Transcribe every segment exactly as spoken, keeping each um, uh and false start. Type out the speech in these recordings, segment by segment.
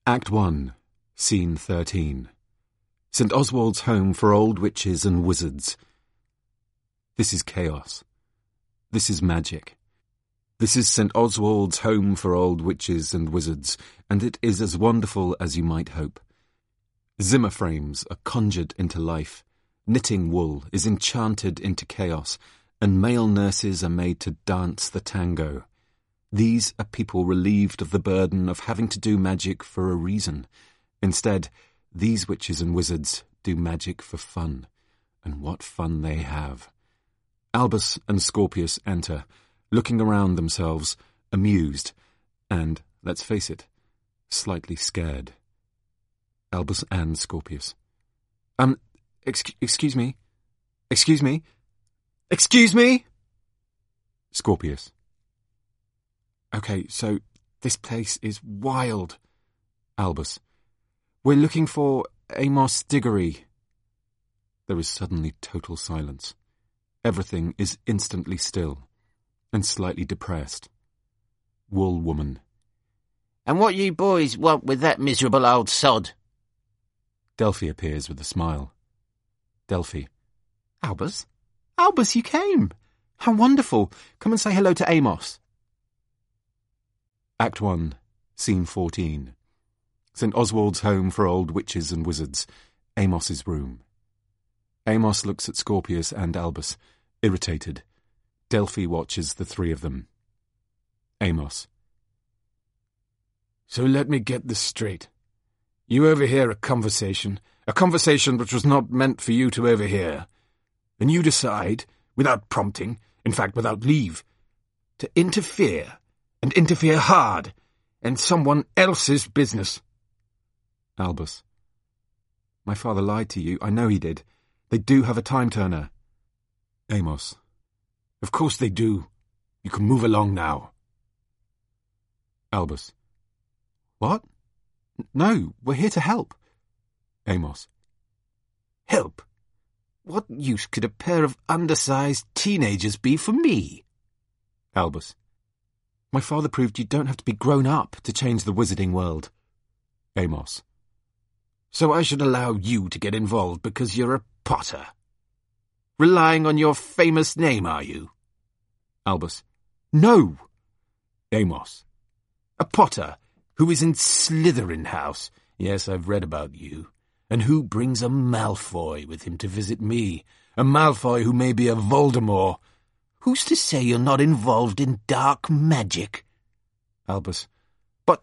Act one, Scene thirteen. Saint Oswald's home for old witches and wizards. This is chaos. This is magic. This is Saint Oswald's home for old witches and wizards, and it is as wonderful as you might hope. Zimmer frames are conjured into life, knitting wool is enchanted into chaos, and male nurses are made to dance the tango. These are people relieved of the burden of having to do magic for a reason. Instead, these witches and wizards do magic for fun. And what fun they have. Albus and Scorpius enter, looking around themselves, amused, and, let's face it, slightly scared. Albus and Scorpius. Um, ex- excuse me? Excuse me? Excuse me? Scorpius. Okay, so this place is wild. Albus. We're looking for Amos Diggory. There is suddenly total silence. Everything is instantly still, and slightly depressed. Wool Woman. And what you boys want with that miserable old sod? Delphi appears with a smile. Delphi. Albus? Albus, you came! How wonderful! Come and say hello to Amos. Act one, Scene fourteen. Saint Oswald's home for old witches and wizards. Amos's room. Amos looks at Scorpius and Albus, irritated. Delphi watches the three of them. Amos. So let me get this straight. You overhear a conversation, a conversation which was not meant for you to overhear. And you decide, without prompting, in fact without leave, to interfere, and interfere hard, in someone else's business. Albus. My father lied to you. I know he did. They do have a time-turner. Amos. Of course they do. You can move along now. Albus. What? No, we're here to help. Amos. Help? What use could a pair of undersized teenagers be for me? Albus. My father proved you don't have to be grown up to change the wizarding world. Amos. So I should allow you to get involved because you're a Potter? Relying on your famous name, are you? Albus. No! Amos. A Potter who is in Slytherin House. Yes, I've read about you. And who brings a Malfoy with him to visit me. A Malfoy who may be a Voldemort. Who's to say you're not involved in dark magic? Albus. But...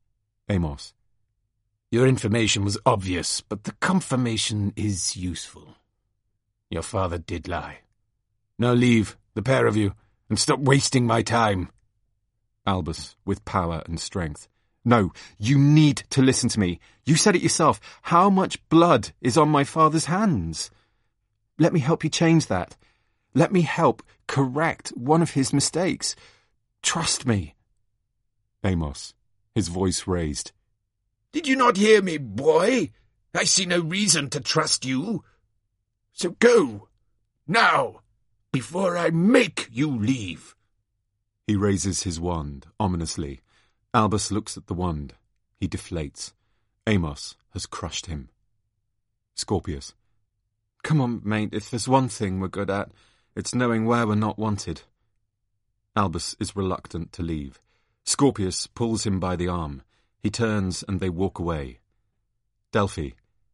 Amos. Your information was obvious, but the confirmation is useful. Your father did lie. Now leave, the pair of you, and stop wasting my time. Albus, with power and strength. No, you need to listen to me. You said it yourself. How much blood is on my father's hands? Let me help you change that. Let me help correct one of his mistakes. Trust me. Amos, his voice raised. Did you not hear me, boy? I see no reason to trust you. So go, now, before I make you leave. He raises his wand, ominously. Albus looks at the wand. He deflates. Amos has crushed him. Scorpius. Come on, mate, if there's one thing we're good at, it's knowing where we're not wanted. Albus is reluctant to leave. Scorpius pulls him by the arm. He turns and they walk away. Delphi.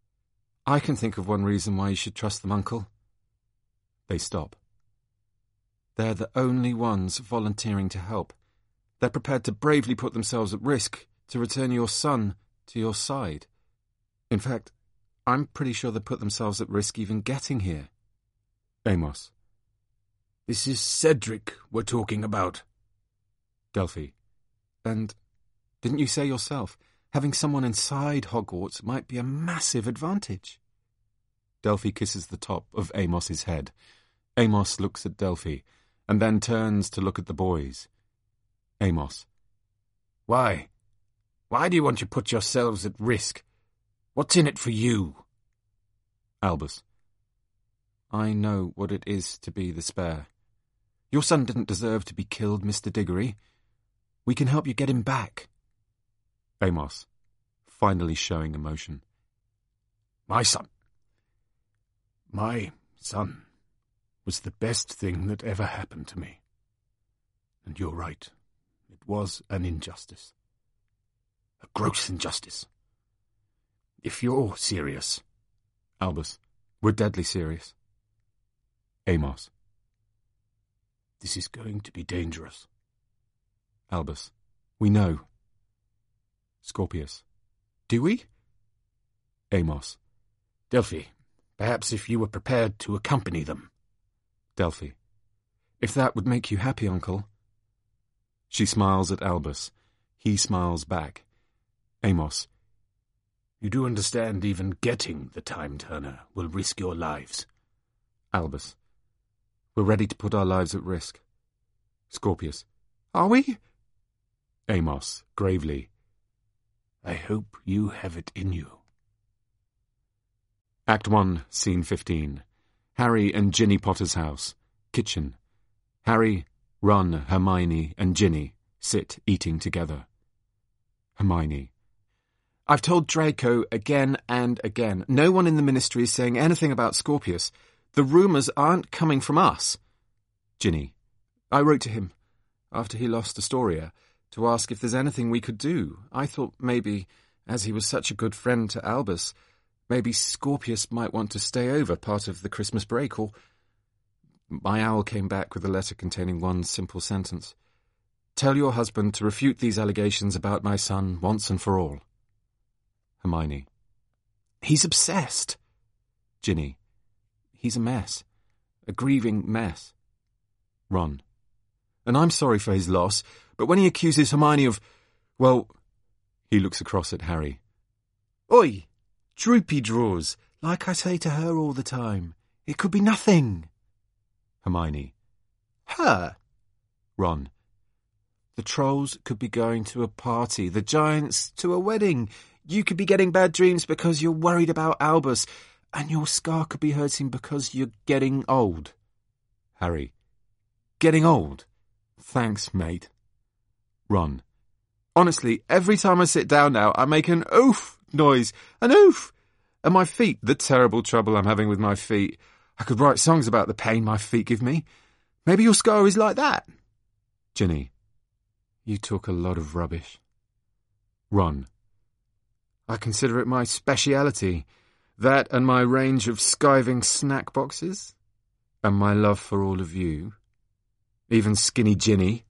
I can think of one reason why you should trust them, Uncle. They stop. They're the only ones volunteering to help. They're prepared to bravely put themselves at risk to return your son to your side. In fact, I'm pretty sure they put themselves at risk even getting here. Amos. This is Cedric we're talking about. Delphi. And didn't you say yourself, having someone inside Hogwarts might be a massive advantage? Delphi kisses the top of Amos's head. Amos looks at Delphi, and then turns to look at the boys. Amos. Why? Why do you want to put yourselves at risk? What's in it for you? Albus. I know what it is to be the spare. Your son didn't deserve to be killed, Mister Diggory. We can help you get him back. Amos. finally showing emotion. My son. My son was the best thing that ever happened to me. And you're right. It was an injustice. A gross injustice. If you're serious... Albus, we're deadly serious. Amos. This is going to be dangerous. Albus, we know. Scorpius. Do we? Amos. Delphi, perhaps if you were prepared to accompany them. Delphi. If that would make you happy, Uncle. She smiles at Albus. He smiles back. Amos. You do understand even getting the Time Turner will risk your lives. Albus. We're ready to put our lives at risk. Scorpius. Are we? Amos, gravely. I hope you have it in you. Act one, Scene fifteen. Harry and Ginny Potter's house. Kitchen. Harry, Ron, Hermione, and Ginny sit eating together. Hermione. I've told Draco again and again. No one in the Ministry is saying anything about Scorpius. The rumours aren't coming from us. Ginny. I wrote to him, after he lost Astoria, to ask if there's anything we could do. I thought maybe, as he was such a good friend to Albus, maybe Scorpius might want to stay over part of the Christmas break, or... My owl came back with a letter containing one simple sentence. Tell your husband to refute these allegations about my son once and for all. Hermione. He's obsessed. Ginny. He's a mess. A grieving mess. Ron. And I'm sorry for his loss, but when he accuses Hermione of... Well... He looks across at Harry. Oi! Droopy draws, like I say to her all the time. It could be nothing. Hermione. Her? Ron. The trolls could be going to a party, the giants to a wedding. You could be getting bad dreams because you're worried about Albus, and your scar could be hurting because you're getting old. Harry. Getting old? Thanks, mate. Ron. Honestly, every time I sit down now, I make an oof noise. An oof! And my feet, the terrible trouble I'm having with my feet. I could write songs about the pain my feet give me. Maybe your scar is like that. Ginny. You talk a lot of rubbish. Ron. I consider it my speciality. That and my range of skiving snack boxes. And my love for all of you. Even skinny Ginny.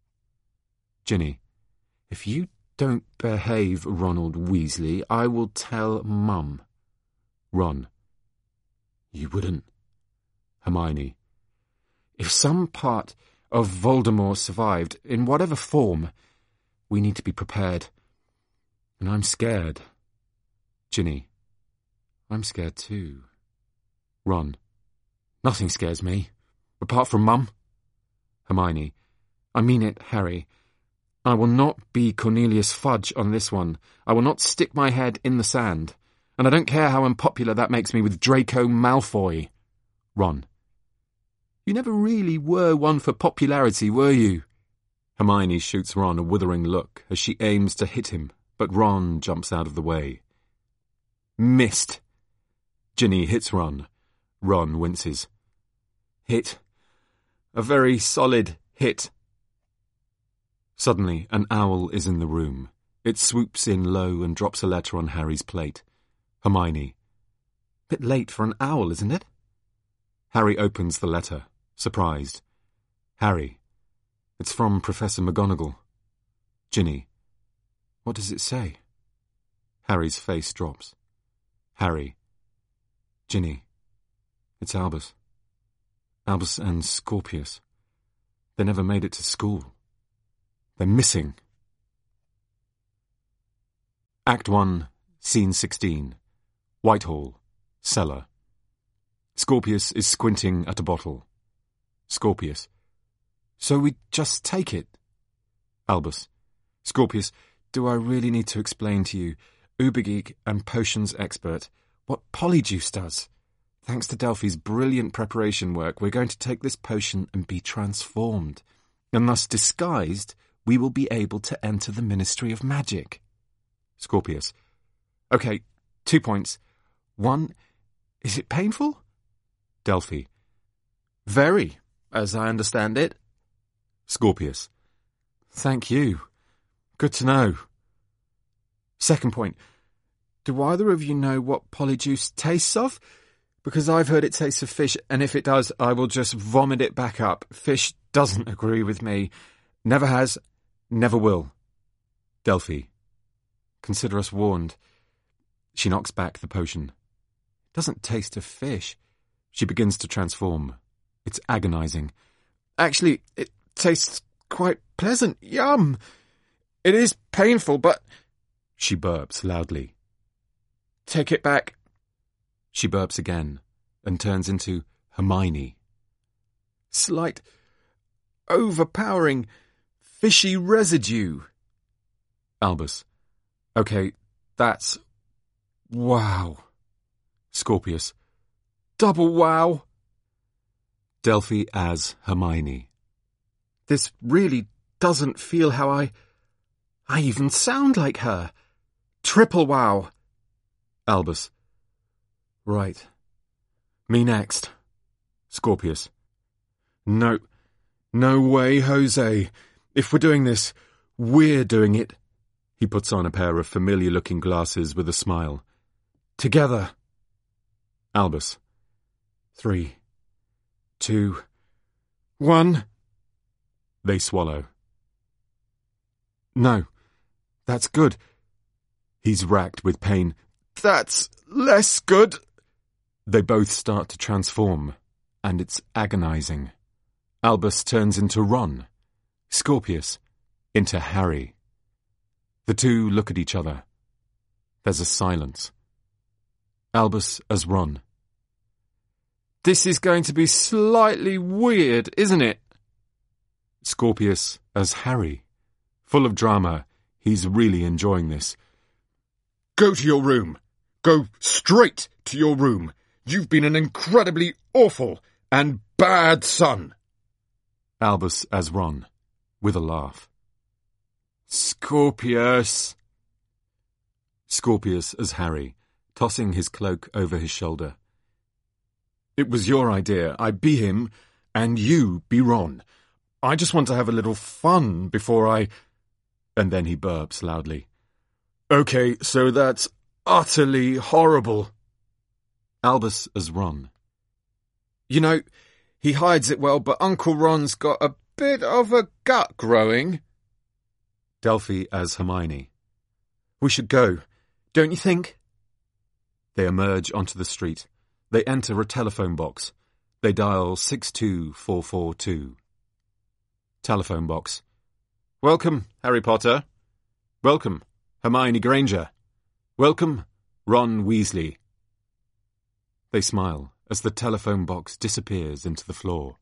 Ginny. If you don't behave, Ronald Weasley, I will tell Mum. Ron. You wouldn't. Hermione. If some part of Voldemort survived, in whatever form, we need to be prepared. And I'm scared. Ginny. I'm scared too. Ron. Nothing scares me, apart from Mum. Hermione. I mean it, Harry. I will not be Cornelius Fudge on this one. I will not stick my head in the sand. And I don't care how unpopular that makes me with Draco Malfoy. Ron. You never really were one for popularity, were you? Hermione shoots Ron a withering look as she aims to hit him, but Ron jumps out of the way. Missed. Ginny hits Ron. Ron winces. Hit. A very solid hit. Suddenly, an owl is in the room. It swoops in low and drops a letter on Harry's plate. Hermione. Bit late for an owl, isn't it? Harry opens the letter, surprised. Harry. It's from Professor McGonagall. Ginny. What does it say? Harry's face drops. Harry. Ginny. It's Albus. Albus and Scorpius. They never made it to school. They're missing. Act one, Scene sixteen. Whitehall. Cellar. Scorpius is squinting at a bottle. Scorpius. So we just take it? Albus. Scorpius, do I really need to explain to you, Ubergeek and potions expert, what Polyjuice does? Thanks to Delphi's brilliant preparation work, we're going to take this potion and be transformed. And thus disguised, we will be able to enter the Ministry of Magic. Scorpius. Okay, two points. One, is it painful? Delphi. Very, as I understand it. Scorpius. Thank you. Good to know. Second point. Do either of you know what polyjuice tastes of? Because I've heard it tastes of fish, and if it does, I will just vomit it back up. Fish doesn't agree with me. Never has, never will. Delphi. Consider us warned. She knocks back the potion. It doesn't taste of fish. She begins to transform. It's agonizing. Actually, it tastes quite pleasant. Yum! It is painful, but... She burps loudly. Take it back. She burps again and turns into Hermione. Slight, overpowering, fishy residue. Albus. Okay, that's... wow. Scorpius. Double wow. Delphi as Hermione. This really doesn't feel how I... I even sound like her. Triple wow. Albus. Right. Me next. Scorpius. No. No way, Jose. If we're doing this, we're doing it. He puts on a pair of familiar-looking glasses with a smile. Together. Albus. Three. Two. One. They swallow. No. That's good. He's racked with pain. That's less good. They both start to transform, and it's agonizing. Albus turns into Ron. Scorpius into Harry. The two look at each other. There's a silence. Albus as Ron. This is going to be slightly weird, isn't it? Scorpius as Harry. Full of drama, he's really enjoying this. Go to your room. Go straight to your room. You've been an incredibly awful and bad son. Albus as Ron, with a laugh. Scorpius. Scorpius as Harry, tossing his cloak over his shoulder. It was your idea. I be him, and you be Ron. I just want to have a little fun before I... And then he burps loudly. Okay, so that's utterly horrible. Albus as Ron. You know, he hides it well, but Uncle Ron's got a bit of a gut growing. Delphi as Hermione. We should go, don't you think? They emerge onto the street. They enter a telephone box. They dial six two four four two. Telephone box. Welcome, Harry Potter. Welcome, Hermione Granger. Welcome, Ron Weasley. They smile as the telephone box disappears into the floor.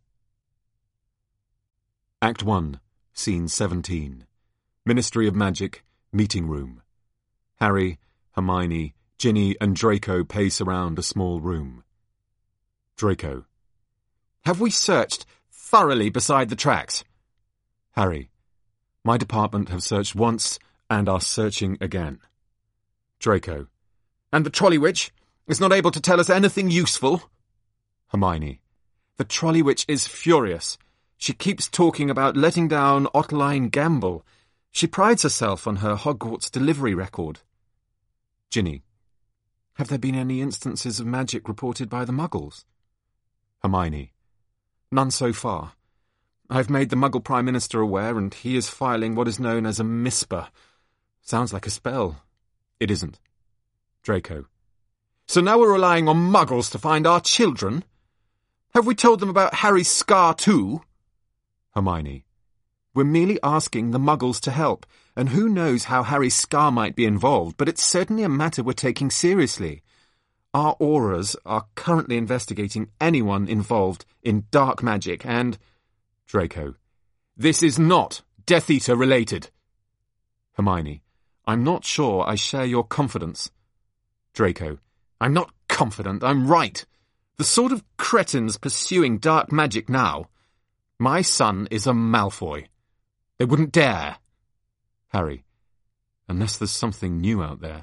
Act one, Scene seventeen. Ministry of Magic, meeting room. Harry, Hermione, Ginny and Draco pace around a small room. Draco. Have we searched thoroughly beside the tracks? Harry. My department have searched once and are searching again. Draco. And the trolley witch is not able to tell us anything useful? Hermione. The trolley witch is furious. She keeps talking about letting down Ottoline Gamble. She prides herself on her Hogwarts delivery record. Ginny. Have there been any instances of magic reported by the Muggles? Hermione. None so far. I've made the Muggle Prime Minister aware, and he is filing what is known as a MISPA. Sounds like a spell. It isn't. Draco. So now we're relying on Muggles to find our children? Have we told them about Harry's scar too? Hermione. We're merely asking the Muggles to help, and who knows how Harry's scar might be involved, but it's certainly a matter we're taking seriously. Our auras are currently investigating anyone involved in dark magic and... Draco. This is not Death Eater related. Hermione. I'm not sure I share your confidence. Draco. I'm not confident, I'm right. The sort of cretins pursuing dark magic now. My son is a Malfoy. They wouldn't dare. Harry. Unless there's something new out there.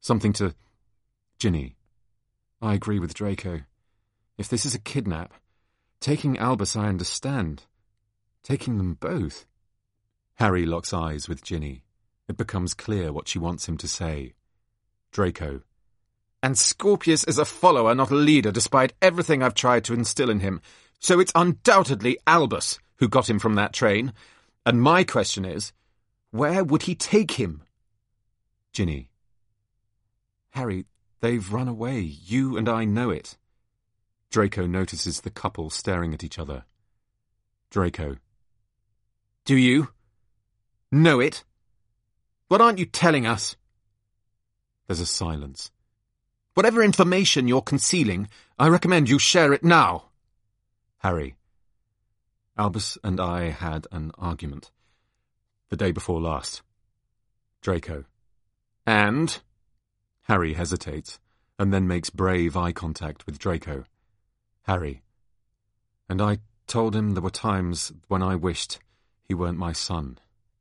Something to... Ginny. I agree with Draco. If this is a kidnap, taking Albus I understand. Taking them both... Harry locks eyes with Ginny. It becomes clear what she wants him to say. Draco. And Scorpius is a follower, not a leader, despite everything I've tried to instill in him. So it's undoubtedly Albus who got him from that train. And my question is, where would he take him? Ginny. Harry, they've run away. You and I know it. Draco notices the couple staring at each other. Draco. Do you? Know it? What aren't you telling us? There's a silence. Whatever information you're concealing, I recommend you share it now. Harry. Albus and I had an argument. The day before last. Draco. And? Harry hesitates, and then makes brave eye contact with Draco. Harry. And I told him there were times when I wished he weren't my son.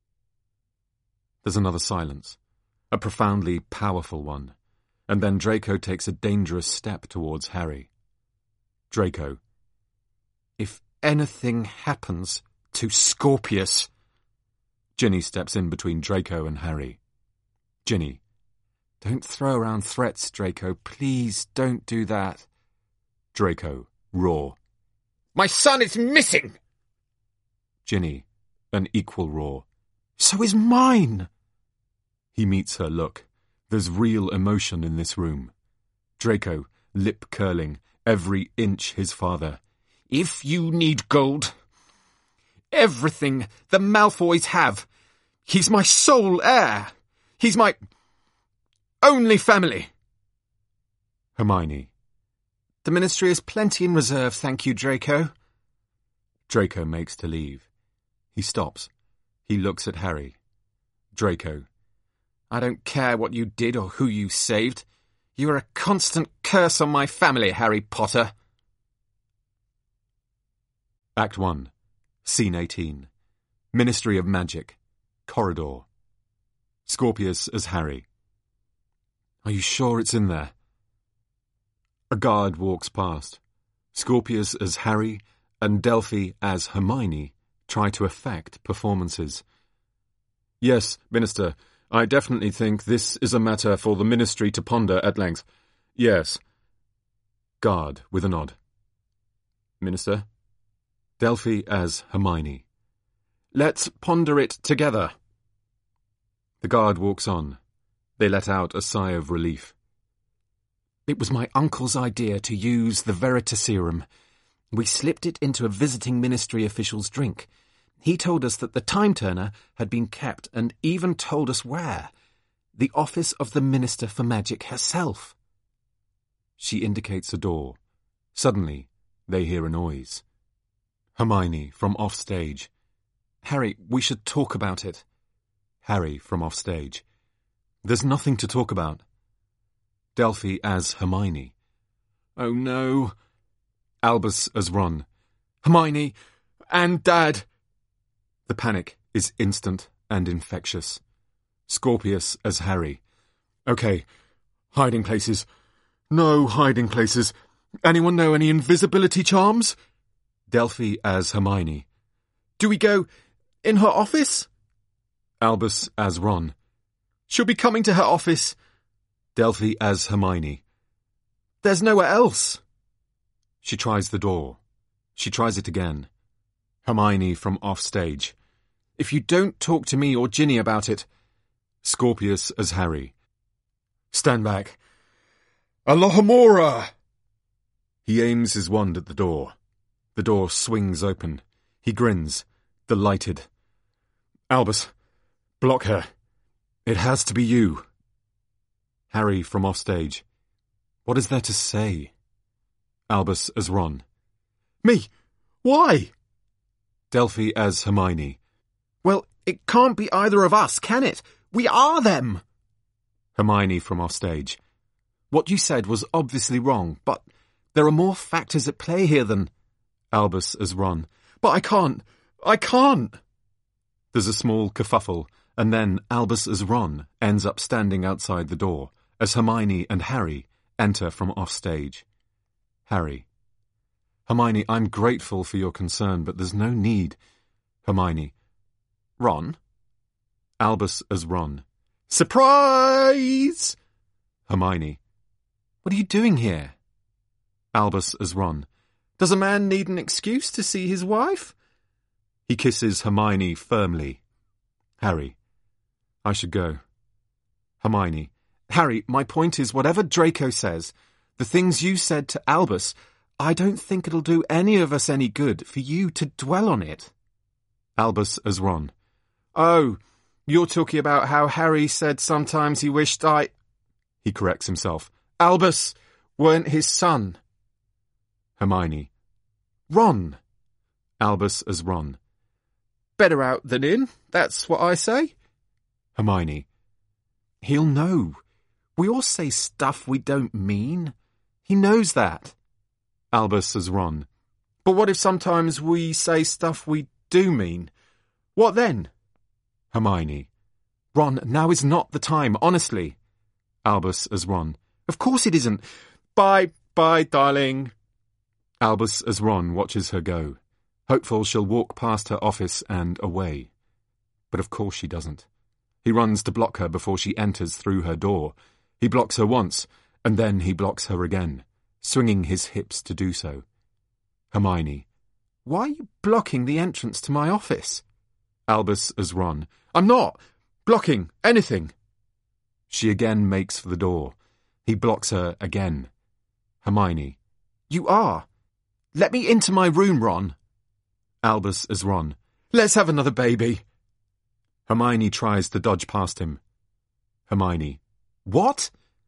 There's another silence, a profoundly powerful one, and then Draco takes a dangerous step towards Harry. Draco. If anything happens to Scorpius... Ginny steps in between Draco and Harry. Ginny. Don't throw around threats, Draco. Please don't do that. Draco. Roar. My son is missing! Ginny. An equal roar. So is mine! He meets her look. There's real emotion in this room. Draco, lip curling, every inch his father. If you need gold, everything the Malfoys have, he's my sole heir. He's my only family. Hermione. The Ministry has plenty in reserve, thank you, Draco. Draco makes to leave. He stops. He looks at Harry. Draco. I don't care what you did or who you saved. You are a constant curse on my family, Harry Potter. Act one. Scene eighteen. Ministry of Magic. Corridor. Scorpius as Harry. Are you sure it's in there? A guard walks past. Scorpius as Harry and Delphi as Hermione try to affect performances. Yes, Minister, I definitely think this is a matter for the Ministry to ponder at length. Yes. Guard with a nod. Minister? Delphi as Hermione. Let's ponder it together. The guard walks on. They let out a sigh of relief. It was my uncle's idea to use the Veritaserum. We slipped it into a visiting ministry official's drink. He told us that the time turner had been kept and even told us where. The office of the Minister for Magic herself. She indicates a door. Suddenly, they hear a noise. Hermione from offstage. Harry, we should talk about it. Harry from offstage. There's nothing to talk about. Delphi as Hermione. Oh no. Albus as Ron. Hermione and Dad. The panic is instant and infectious. Scorpius as Harry. Okay, hiding places. No hiding places. Anyone know any invisibility charms? Delphi as Hermione. Do we go in her office? Albus as Ron. She'll be coming to her office. Delphi as Hermione. There's nowhere else. She tries the door. She tries it again. Hermione from offstage. If you don't talk to me or Ginny about it. Scorpius as Harry. Stand back. Alohomora! He aims his wand at the door. The door swings open. He grins, delighted. Albus, block her. It has to be you. Harry from offstage. What is there to say? Albus as Ron. Me? Why? Delphi as Hermione. Well, it can't be either of us, can it? We are them! Hermione from offstage. What you said was obviously wrong, but there are more factors at play here than... Albus as Ron. But I can't. I can't. There's a small kerfuffle, and then Albus as Ron ends up standing outside the door, as Hermione and Harry enter from offstage. Harry. Hermione, I'm grateful for your concern, but there's no need. Hermione. Ron? Albus as Ron. Surprise! Hermione. What are you doing here? Albus as Ron. Does a man need an excuse to see his wife? He kisses Hermione firmly. Harry. I should go. Hermione. Harry, my point is, whatever Draco says, the things you said to Albus, I don't think it'll do any of us any good for you to dwell on it. Albus as Ron. Oh, you're talking about how Harry said sometimes he wished I... He corrects himself. Albus weren't his son. Hermione. Ron. Albus as Ron. Better out than in, that's what I say. Hermione. He'll know. We all say stuff we don't mean. He knows that. Albus as Ron. But what if sometimes we say stuff we do mean? What then? Hermione. Ron, now is not the time, honestly. Albus as Ron. Of course it isn't. Bye, bye, darling. Albus as Ron watches her go, hopeful she'll walk past her office and away. But of course she doesn't. He runs to block her before she enters through her door. He blocks her once, and then he blocks her again, swinging his hips to do so. Hermione. Why are you blocking the entrance to my office? Albus as Ron. I'm not blocking anything. She again makes for the door. He blocks her again. Hermione. You are. Let me into my room, Ron. Albus as Ron. Let's have another baby. Hermione tries to dodge past him. Hermione. What?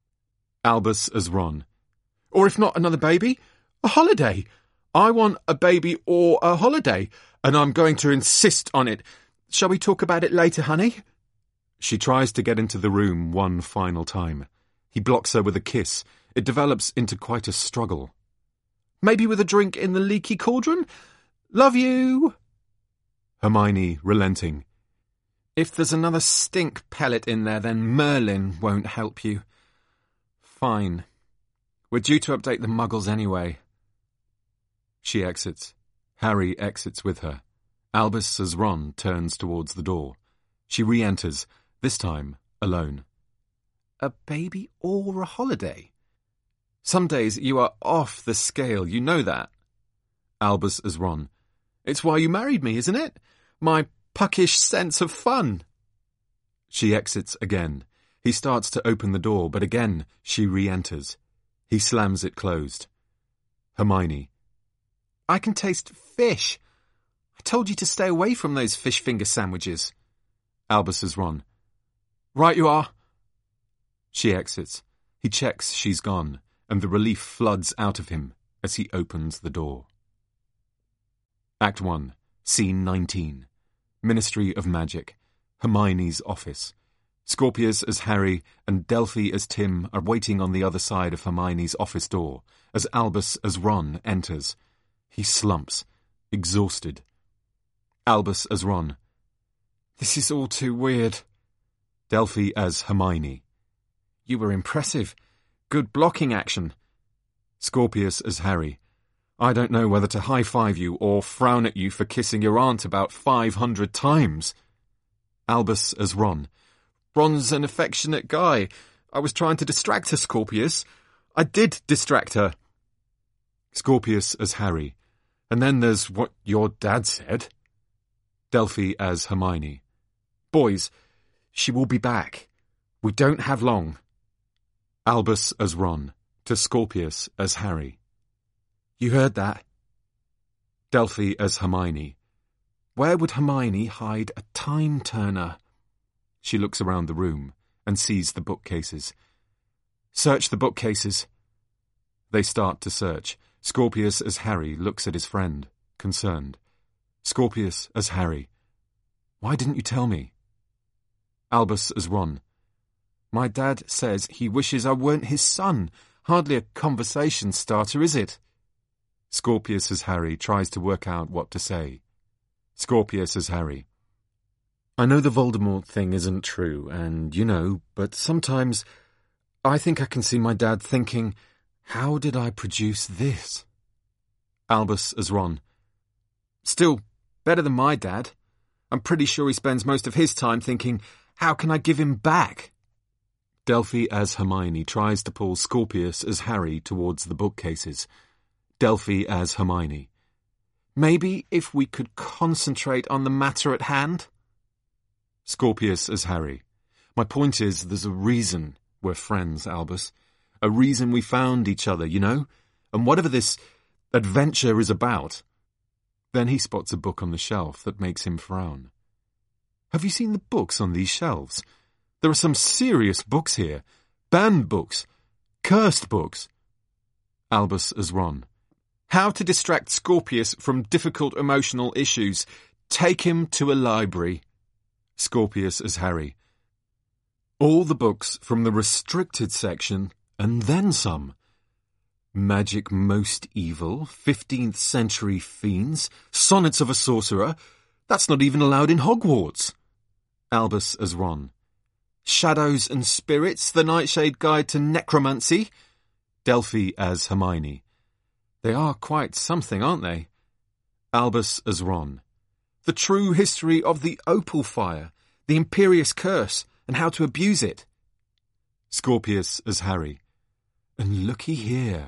Albus as Ron. Or if not another baby, a holiday. I want a baby or a holiday, and I'm going to insist on it. Shall we talk about it later, honey? She tries to get into the room one final time. He blocks her with a kiss. It develops into quite a struggle. Maybe with a drink in the leaky cauldron? Love you! Hermione, relenting. If there's another stink pellet in there, then Merlin won't help you. Fine. We're due to update the Muggles anyway. She exits. Harry exits with her. Albus as Ron turns towards the door. She re-enters, this time alone. A baby or a holiday? Some days you are off the scale, you know that. Albus as Ron. It's why you married me, isn't it? My puckish sense of fun. She exits again. He starts to open the door, but again she re-enters. He slams it closed. Hermione. I can taste fish. I told you to stay away from those fish finger sandwiches. Albus as Ron. Right you are. She exits. He checks she's gone, and the relief floods out of him as he opens the door. Act one, Scene nineteen. Ministry of Magic. Hermione's office. Scorpius as Harry and Delphi as Tim are waiting on the other side of Hermione's office door as Albus as Ron enters. He slumps, exhausted. Albus as Ron. This is all too weird. Delphi as Hermione. You were impressive. Good blocking action. Scorpius as Harry. I don't know whether to high-five you or frown at you for kissing your aunt about five hundred times. Albus as Ron. Ron's an affectionate guy. I was trying to distract her, Scorpius. I did distract her. Scorpius as Harry. And then there's what your dad said. Delphi as Hermione. Boys, she will be back. We don't have long. Albus as Ron, to Scorpius as Harry. You heard that? Delphi as Hermione. Where would Hermione hide a time turner? She looks around the room and sees the bookcases. Search the bookcases. They start to search. Scorpius as Harry looks at his friend, concerned. Scorpius as Harry. Why didn't you tell me? Albus as Ron. My dad says he wishes I weren't his son. Hardly a conversation starter, is it? Scorpius as Harry tries to work out what to say. Scorpius as Harry. I know the Voldemort thing isn't true, and, you know, but sometimes I think I can see my dad thinking, how did I produce this? Albus as Ron. Still, better than my dad. I'm pretty sure he spends most of his time thinking, how can I give him back? Delphi as Hermione tries to pull Scorpius as Harry towards the bookcases. Delphi as Hermione. Maybe if we could concentrate on the matter at hand? Scorpius as Harry. My point is, there's a reason we're friends, Albus. A reason we found each other, you know? And whatever this adventure is about. Then he spots a book on the shelf that makes him frown. Have you seen the books on these shelves? There are some serious books here. Banned books. Cursed books. Albus as Ron. How to distract Scorpius from difficult emotional issues. Take him to a library. Scorpius as Harry. All the books from the restricted section, and then some. Magic Most Evil, fifteenth Century Fiends, Sonnets of a Sorcerer. That's not even allowed in Hogwarts. Albus as Ron. Shadows and Spirits, The Nightshade Guide to Necromancy. Delphi as Hermione. They are quite something, aren't they? Albus as Ron. The True History of the Opal Fire, the Imperious Curse, and how to abuse it. Scorpius as Harry. And looky here.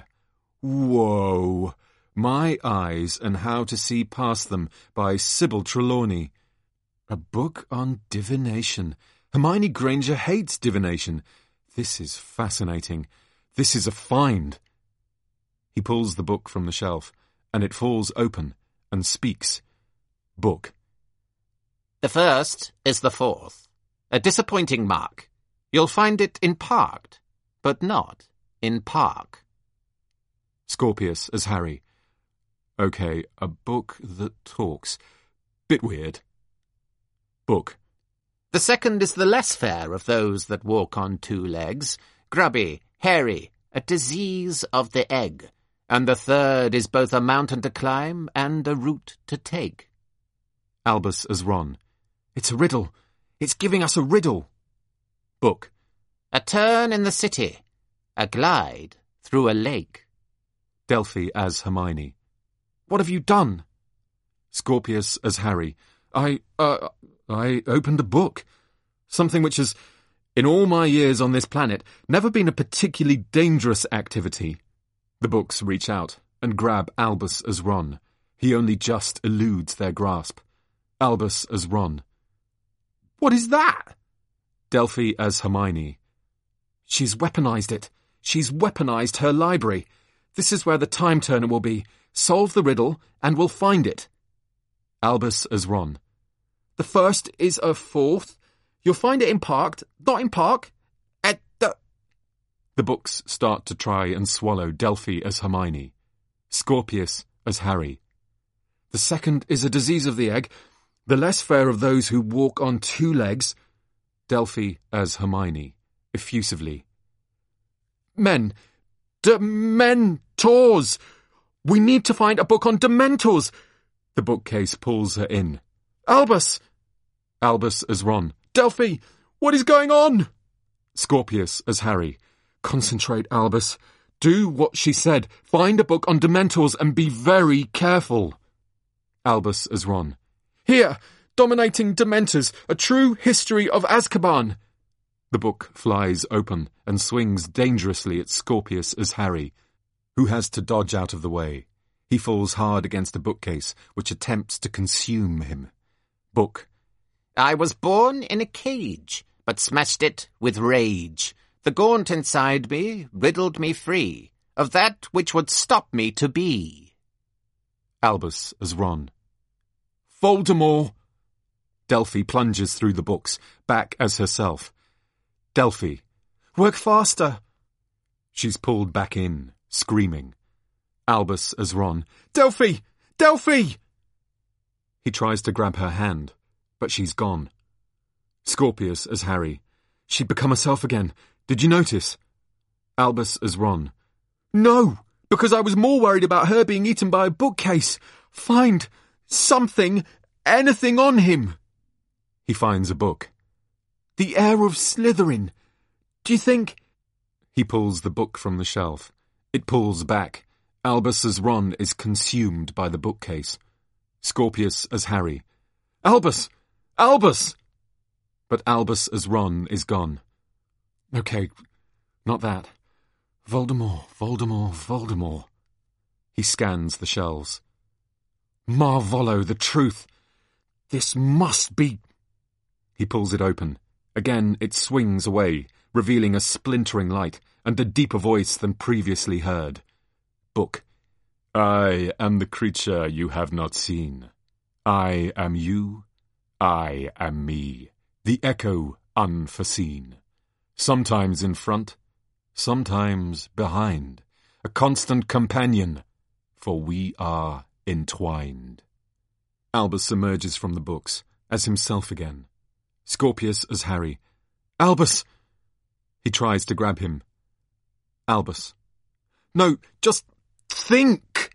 Whoa! My Eyes and How to See Past Them by Sybil Trelawney. A book on divination. Hermione Granger hates divination. This is fascinating. This is a find. He pulls the book from the shelf, and it falls open, and speaks. Book. The first is the fourth. A disappointing mark. You'll find it in Parked, but not in Park. Scorpius as Harry. Okay, a book that talks. Bit weird. Book. The second is the less fair of those that walk on two legs. Grubby, hairy, a disease of the egg. And the third is both a mountain to climb and a route to take. Albus as Ron. It's a riddle. It's giving us a riddle. Book. A turn in the city. A glide through a lake. Delphi as Hermione. What have you done? Scorpius as Harry. I, uh, I opened a book. Something which has, in all my years on this planet, never been a particularly dangerous activity. The books reach out and grab Albus as Ron. He only just eludes their grasp. Albus as Ron. What is that? Delphi as Hermione. She's weaponized it. She's weaponized her library. This is where the time turner will be. Solve the riddle, and we'll find it. Albus as Ron. The first is a fourth. You'll find it in Parked, not in Park. At the... The books start to try and swallow Delphi as Hermione. Scorpius as Harry. The second is a disease of the egg. The less fair of those who walk on two legs. Delphi as Hermione, effusively. Men. Dementors! We need to find a book on Dementors! The bookcase pulls her in. Albus! Albus as Ron. Delphi! What is going on? Scorpius as Harry. Concentrate, Albus. Do what she said. Find a book on Dementors and be very careful. Albus as Ron. Here! Dominating Dementors, a true history of Azkaban. The book flies open and swings dangerously at Scorpius as Harry, who has to dodge out of the way. He falls hard against a bookcase, which attempts to consume him. Book. I was born in a cage, but smashed it with rage. The gaunt inside me riddled me free of that which would stop me to be. Albus as Ron. Voldemort. Delphi plunges through the books, back as herself. Delphi. Work faster. She's pulled back in, screaming. Albus as Ron. Delphi! Delphi! He tries to grab her hand, but she's gone. Scorpius as Harry. She'd become herself again. Did you notice? Albus as Ron. No, because I was more worried about her being eaten by a bookcase. Find something, anything on him. He finds a book. The Heir of Slytherin. Do you think... He pulls the book from the shelf. It pulls back. Albus as Ron is consumed by the bookcase. Scorpius as Harry. Albus! Albus! But Albus as Ron is gone. Okay, not that. Voldemort, Voldemort, Voldemort. He scans the shelves. Marvolo, the truth. This must be... He pulls it open. Again it swings away, revealing a splintering light and a deeper voice than previously heard. Book. I am the creature you have not seen. I am you. I am me. The echo unforeseen. Sometimes in front, sometimes behind. A constant companion, for we are entwined. Albus emerges from the books, as himself again. Scorpius as Harry. Albus! He tries to grab him. Albus. No, just think!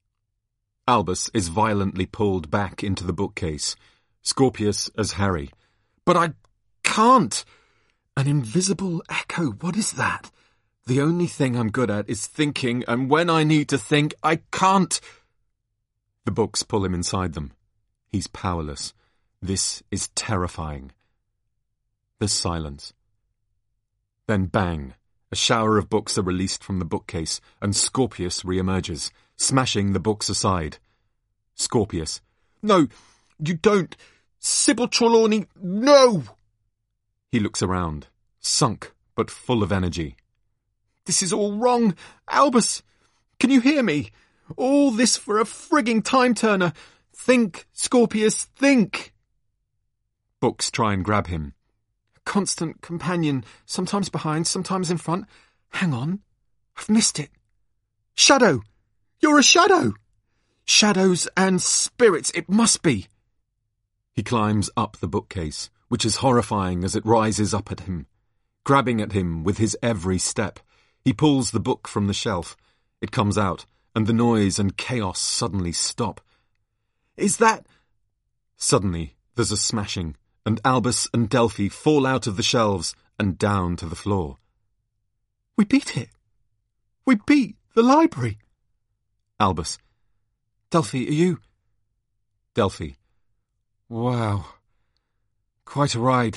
Albus is violently pulled back into the bookcase. Scorpius as Harry. But I can't! An invisible echo, what is that? The only thing I'm good at is thinking, and when I need to think, I can't. The books pull him inside them. He's powerless. This is terrifying. There's silence. Then bang! A shower of books are released from the bookcase, and Scorpius re-emerges, smashing the books aside. Scorpius. No, you don't! Sybil Trelawney, no! He looks around, sunk but full of energy. This is all wrong! Albus! Can you hear me? All this for a frigging time-turner! Think, Scorpius, think! Books try and grab him. Constant companion, sometimes behind, sometimes in front. Hang on, I've missed it. Shadow! You're a shadow! Shadows and spirits, it must be. He climbs up the bookcase, which is horrifying as it rises up at him. Grabbing at him with his every step, he pulls the book from the shelf. It comes out, and the noise and chaos suddenly stop. Is that... Suddenly, there's a smashing, and Albus and Delphi fall out of the shelves and down to the floor. We beat it. We beat the library. Albus. Delphi, are you... Delphi. Wow. Quite a ride.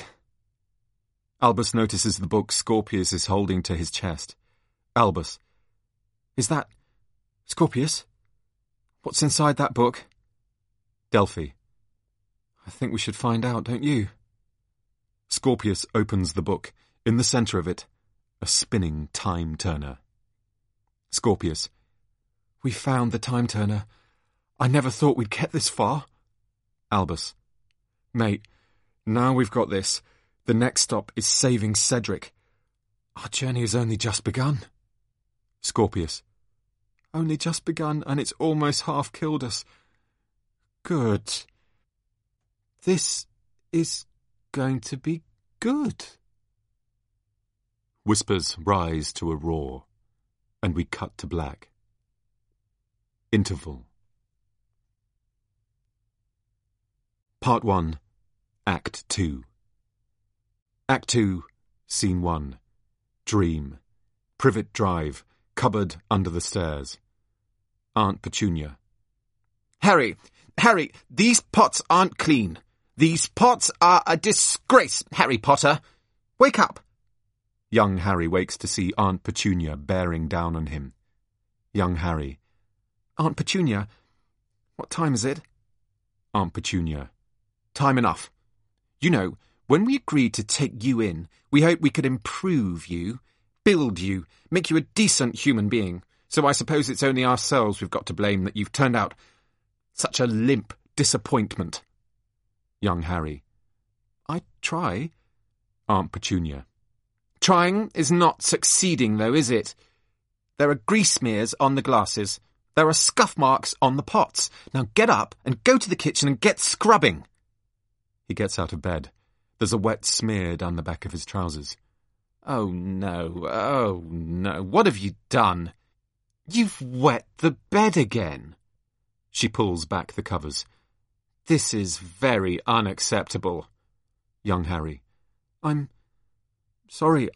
Albus notices the book Scorpius is holding to his chest. Albus. Is that... Scorpius? What's inside that book? Delphi. I think we should find out, don't you? Scorpius opens the book. In the centre of it, a spinning time-turner. Scorpius. We found the time-turner. I never thought we'd get this far. Albus. Mate, now we've got this. The next stop is saving Cedric. Our journey has only just begun. Scorpius. Only just begun, and it's almost half killed us. Good. This is going to be good. Whispers rise to a roar, and we cut to black. Interval. Part one, Act two. Act two, Scene one. Dream. Privet Drive, cupboard under the stairs. Aunt Petunia. Harry, Harry, these pots aren't clean. These pots are a disgrace, Harry Potter. Wake up. Young Harry wakes to see Aunt Petunia bearing down on him. Young Harry. Aunt Petunia, what time is it? Aunt Petunia. Time enough. You know, when we agreed to take you in, we hoped we could improve you, build you, make you a decent human being. So I suppose it's only ourselves we've got to blame that you've turned out such a limp disappointment. Young Harry. I try. Aunt Petunia. Trying is not succeeding, though, is it? There are grease smears on the glasses. There are scuff marks on the pots. Now get up and go to the kitchen and get scrubbing. He gets out of bed. There's a wet smear down the back of his trousers. Oh, no. Oh, no. What have you done? You've wet the bed again. She pulls back the covers. This is very unacceptable. Young Harry. I'm sorry, I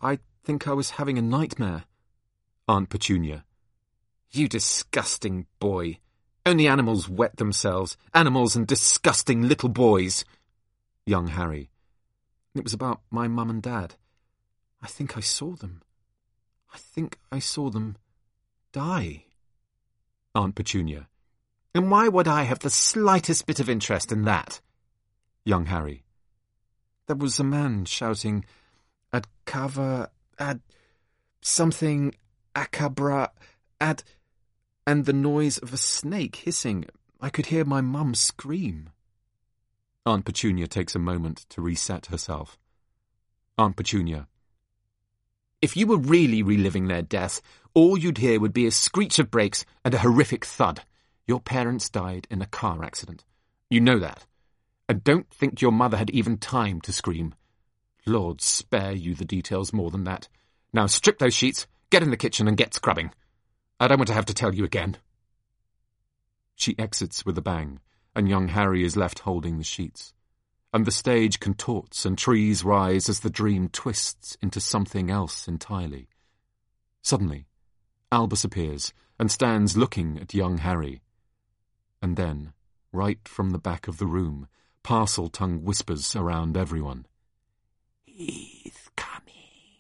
think I was having a nightmare. Aunt Petunia. You disgusting boy. Only animals wet themselves. Animals and disgusting little boys. Young Harry. It was about my mum and dad. I think I saw them. I think I saw them die. Aunt Petunia. And why would I have the slightest bit of interest in that? Young Harry. There was a man shouting, Ad cava, ad something, acabra, ad, and the noise of a snake hissing. I could hear my mum scream. Aunt Petunia takes a moment to reset herself. Aunt Petunia. If you were really reliving their death, all you'd hear would be a screech of brakes and a horrific thud. Your parents died in a car accident. You know that. And don't think your mother had even time to scream. Lord spare you the details more than that. Now strip those sheets, get in the kitchen and get scrubbing. I don't want to have to tell you again. She exits with a bang, and young Harry is left holding the sheets. And the stage contorts and trees rise as the dream twists into something else entirely. Suddenly, Albus appears and stands looking at young Harry. And then, right from the back of the room, Parseltongue whispers around everyone. He's coming.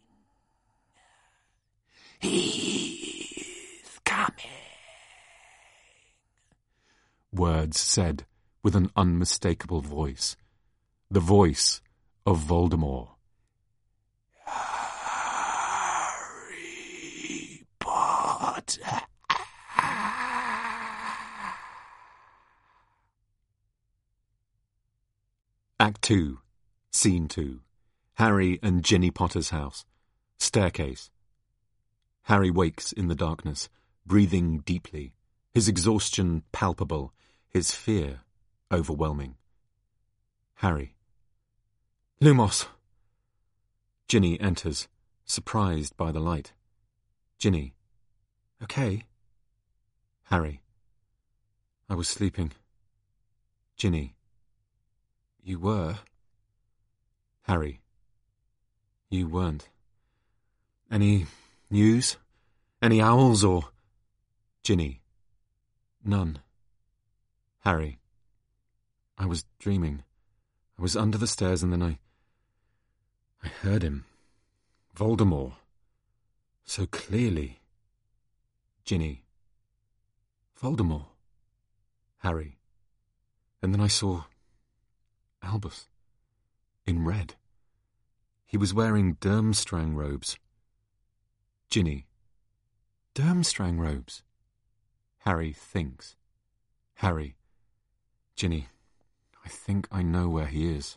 He's coming. Words said with an unmistakable voice. The voice of Voldemort. Harry Potter. Act two, Scene two. Harry and Ginny Potter's house. Staircase. Harry wakes in the darkness, breathing deeply, his exhaustion palpable, his fear overwhelming. Harry. Lumos. Ginny enters, surprised by the light. Ginny. Okay. Harry. I was sleeping. Ginny. You were. Harry. You weren't. Any news? Any owls or... Ginny. None. Harry. I was dreaming. I was under the stairs and then I... I heard him. Voldemort. So clearly. Ginny. Voldemort. Harry. And then I saw... Albus. In red. He was wearing Durmstrang robes. Ginny. Durmstrang robes. Harry thinks. Harry. Ginny, I think I know where he is.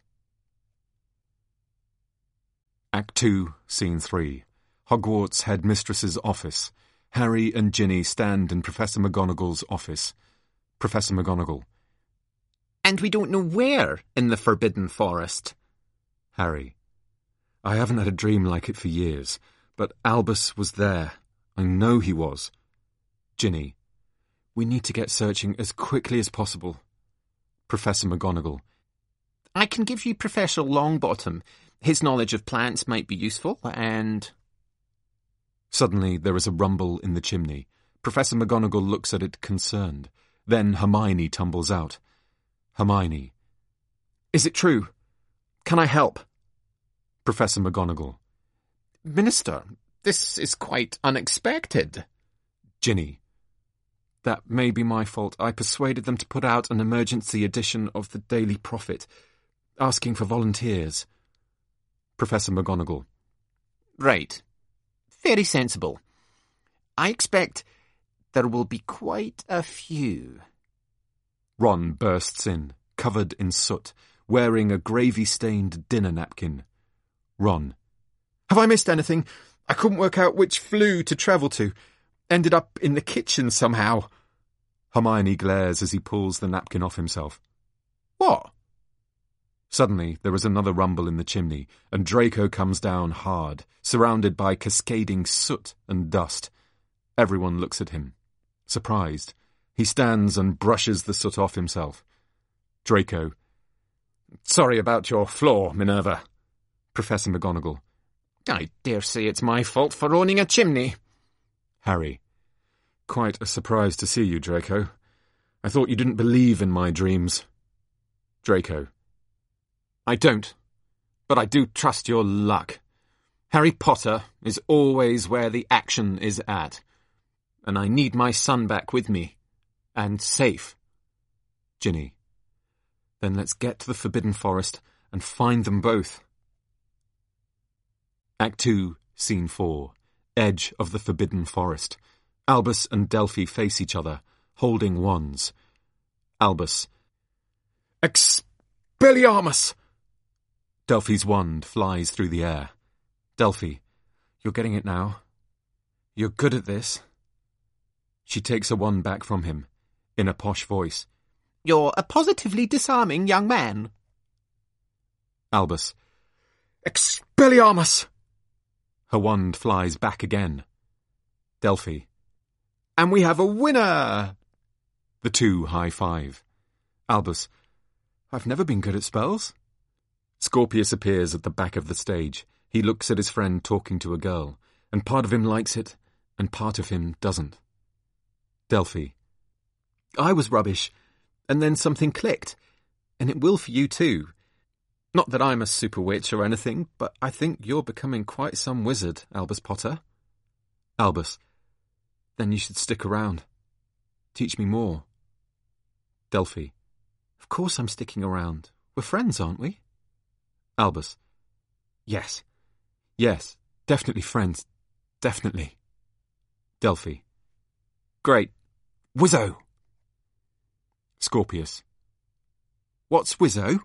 Act two, Scene three. Hogwarts Headmistress's office. Harry and Ginny stand in Professor McGonagall's office. Professor McGonagall. And we don't know where in the Forbidden Forest. Harry. I haven't had a dream like it for years, but Albus was there. I know he was. Ginny. We need to get searching as quickly as possible. Professor McGonagall. I can give you Professor Longbottom. His knowledge of plants might be useful, and... Suddenly there is a rumble in the chimney. Professor McGonagall looks at it concerned. Then Hermione tumbles out. Hermione. Is it true? Can I help? Professor McGonagall. Minister, this is quite unexpected. Ginny. That may be my fault. I persuaded them to put out an emergency edition of the Daily Prophet, asking for volunteers. Professor McGonagall. Right. Very sensible. I expect there will be quite a few. Ron bursts in, covered in soot, wearing a gravy-stained dinner napkin. Ron. Have I missed anything? I couldn't work out which flue to travel to. Ended up in the kitchen somehow. Hermione glares as he pulls the napkin off himself. What? Suddenly, there is another rumble in the chimney, and Draco comes down hard, surrounded by cascading soot and dust. Everyone looks at him. Surprised, he stands and brushes the soot off himself. Draco. Sorry about your floor, Minerva. Professor McGonagall. I dare say it's my fault for owning a chimney. Harry. Quite a surprise to see you, Draco. I thought you didn't believe in my dreams. Draco. I don't, but I do trust your luck. Harry Potter is always where the action is at, and I need my son back with me, and safe. Ginny. Then let's get to the Forbidden Forest and find them both. Act two, Scene four. Edge of the Forbidden Forest. Albus and Delphi face each other, holding wands. Albus. Expelliarmus! Delphi's wand flies through the air. Delphi. You're getting it now. You're good at this. She takes a wand back from him, in a posh voice. You're a positively disarming young man. Albus. Expelliarmus! Her wand flies back again. Delphi. And we have a winner! The two high-five. Albus. I've never been good at spells. Scorpius appears at the back of the stage. He looks at his friend talking to a girl, and part of him likes it, and part of him doesn't. Delphi. I was rubbish, and then something clicked, and it will for you too. Not that I'm a super witch or anything, but I think you're becoming quite some wizard, Albus Potter. Albus. Then you should stick around. Teach me more. Delphi. Of course I'm sticking around. We're friends, aren't we? Albus. Yes. Yes, definitely friends. Definitely. Delphi. Great. Wizzo! Scorpius. What's Wizzo?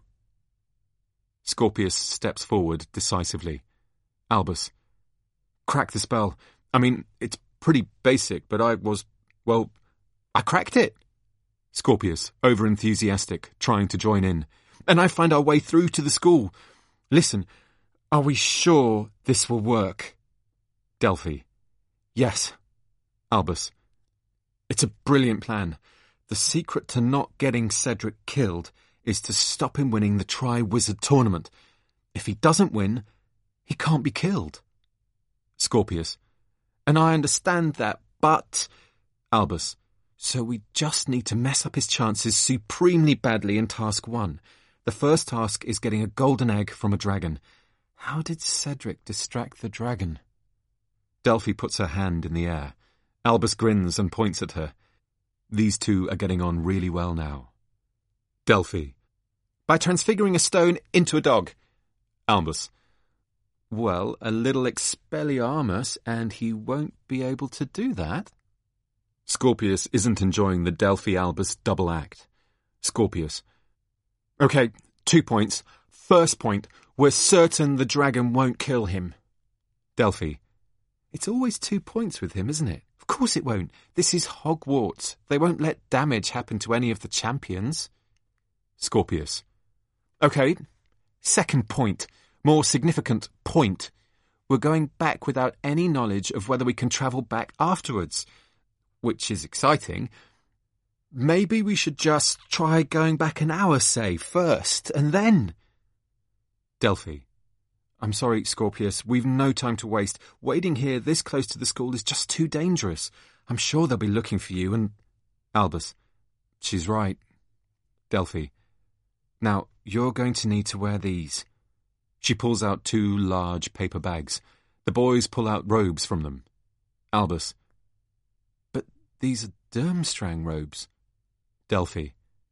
Scorpius steps forward decisively. Albus. Crack the spell. I mean, it's pretty basic, but I was, well, I cracked it. Scorpius, over-enthusiastic, trying to join in. And I find our way through to the school. Listen, are we sure this will work? Delphi. Yes. Albus. It's a brilliant plan. The secret to not getting Cedric killed is to stop him winning the Tri-Wizard tournament. If he doesn't win, he can't be killed. Scorpius. And I understand that, but... Albus. So we just need to mess up his chances supremely badly in task one. The first task is getting a golden egg from a dragon. How did Cedric distract the dragon? Delphi puts her hand in the air. Albus grins and points at her. These two are getting on really well now. Delphi. By transfiguring a stone into a dog. Albus. Well, a little Expelliarmus, and he won't be able to do that. Scorpius isn't enjoying the Delphi-Albus double act. Scorpius. Okay, two points. First point, we're certain the dragon won't kill him. Delphi. It's always two points with him, isn't it? Of course it won't. This is Hogwarts. They won't let damage happen to any of the champions. Scorpius. Okay, second point. More significant point. We're going back without any knowledge of whether we can travel back afterwards. Which is exciting. Maybe we should just try going back an hour, say, first, and then... Delphi. I'm sorry, Scorpius, we've no time to waste. Waiting here this close to the school is just too dangerous. I'm sure they'll be looking for you and... Albus. She's right. Delphi. Now, you're going to need to wear these. She pulls out two large paper bags. The boys pull out robes from them. Albus. But these are Durmstrang robes. Delphi.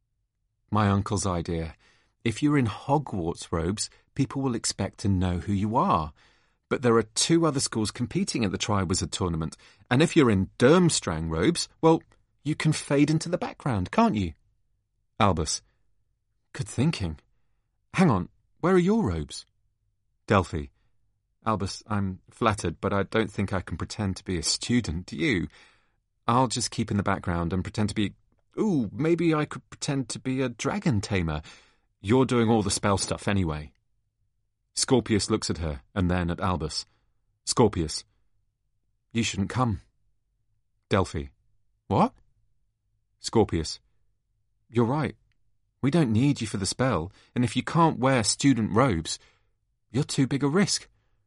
My uncle's idea. If you're in Hogwarts robes, people will expect to know who you are. But there are two other schools competing at the Tri-Wizard tournament, and if you're in Durmstrang robes, well, you can fade into the background, can't you? Albus. Good thinking. Hang on, where are your robes? Delphi. Albus, I'm flattered, but I don't think I can pretend to be a student, do you? I'll just keep in the background and pretend to be... Ooh, maybe I could pretend to be a dragon tamer. You're doing all the spell stuff anyway. Scorpius looks at her, and then at Albus. Scorpius. You shouldn't come. Delphi. What? Scorpius. You're right. We don't need you for the spell, and if you can't wear student robes, you're too big a risk.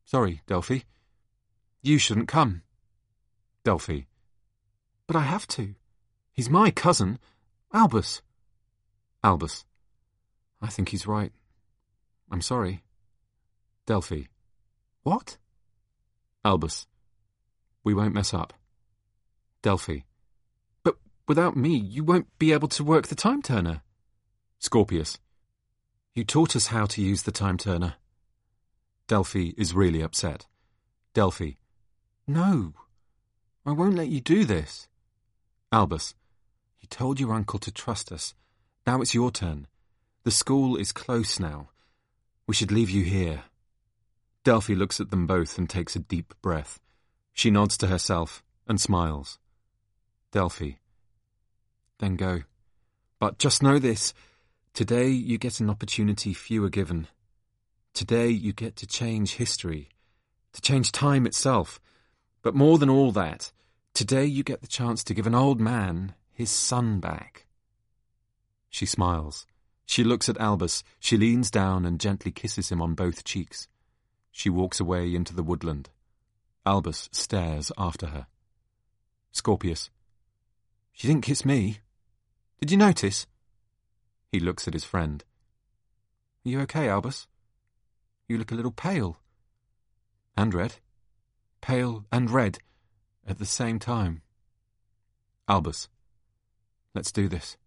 Sorry, Delphi. You shouldn't come. Delphi. But I have to. He's my cousin, Albus. Albus. I think he's right. I'm sorry. Delphi. What? Albus. We won't mess up. Delphi. But without me, you won't be able to work the time turner. Scorpius. You taught us how to use the time turner. Delphi is really upset. Delphi. No, I won't let you do this. Albus. You told your uncle to trust us. Now it's your turn. The school is close now. We should leave you here. Delphi looks at them both and takes a deep breath. She nods to herself and smiles. Delphi. Then go. But just know this. Today you get an opportunity few are given. Today you get to change history, to change time itself. But more than all that, today you get the chance to give an old man his son back. She smiles. She looks at Albus. She leans down and gently kisses him on both cheeks. She walks away into the woodland. Albus stares after her. Scorpius. She didn't kiss me. Did you notice? He looks at his friend. Are you okay, Albus? You look a little pale. And red. Pale and red at the same time. Albus. Let's do this.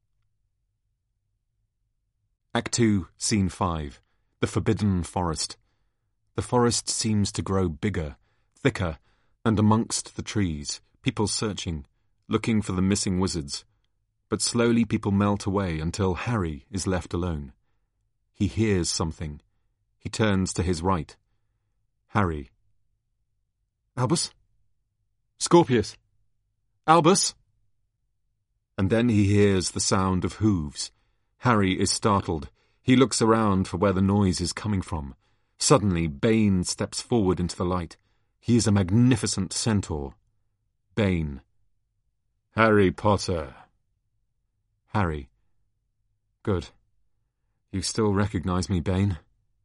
Act two, Scene five. The Forbidden Forest. The forest seems to grow bigger, thicker, and amongst the trees, people searching, looking for the missing wizards. But slowly people melt away until Harry is left alone. He hears something. He turns to his right. Harry. Albus? Scorpius? Albus? And then he hears the sound of hooves. Harry is startled. He looks around for where the noise is coming from. Suddenly, Bane steps forward into the light. He is a magnificent centaur. Bane. Harry Potter. Harry. Good. You still recognize me, Bane?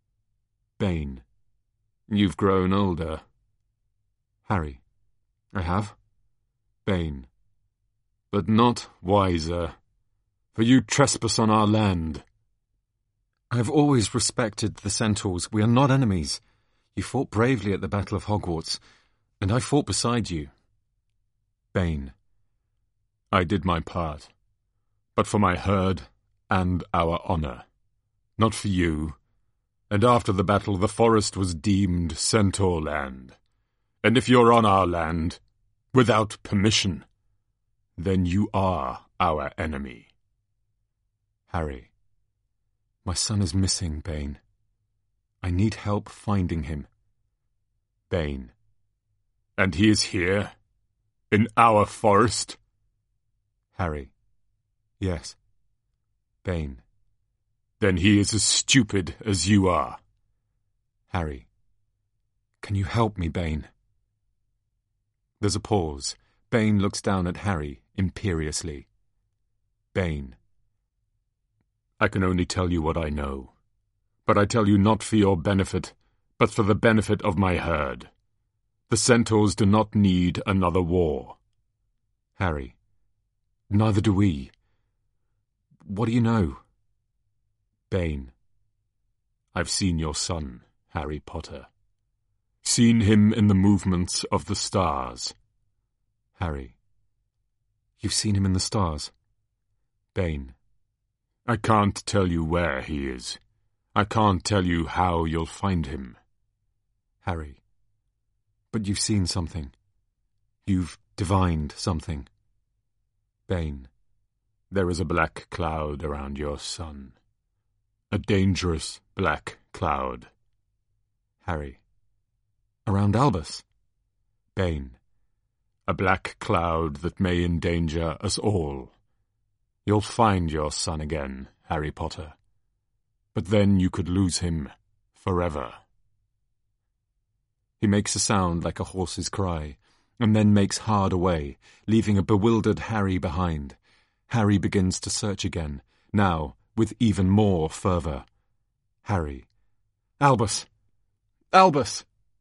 Bane. You've grown older. Harry. I have? Bane. But not wiser, for you trespass on our land. I have always respected the centaurs. We are not enemies. You fought bravely at the Battle of Hogwarts, and I fought beside you. Bane. I did my part, but for my herd and our honour, not for you. And after the battle, the forest was deemed centaur land. And if you're on our land, without permission, then you are our enemy. Harry. My son is missing, Bane. I need help finding him. Bane. And he is here? In our forest? Harry. Yes. Bane. Then he is as stupid as you are. Harry. Can you help me, Bane? There's a pause. Bane looks down at Harry imperiously. Bane. I can only tell you what I know. But I tell you not for your benefit, but for the benefit of my herd. The centaurs do not need another war. Harry. Neither do we. What do you know? Bane. I've seen your son, Harry Potter. Seen him in the movements of the stars. Harry. You've seen him in the stars? Bane. I can't tell you where he is. I can't tell you how you'll find him. Harry. But you've seen something. You've divined something. Bane. There is a black cloud around your son. A dangerous black cloud. Harry. Around Albus? Bane. A black cloud that may endanger us all. You'll find your son again, Harry Potter. But then you could lose him forever. He makes a sound like a horse's cry, and then makes hard away, leaving a bewildered Harry behind. Harry begins to search again, now with even more fervour. Harry. Albus! Albus!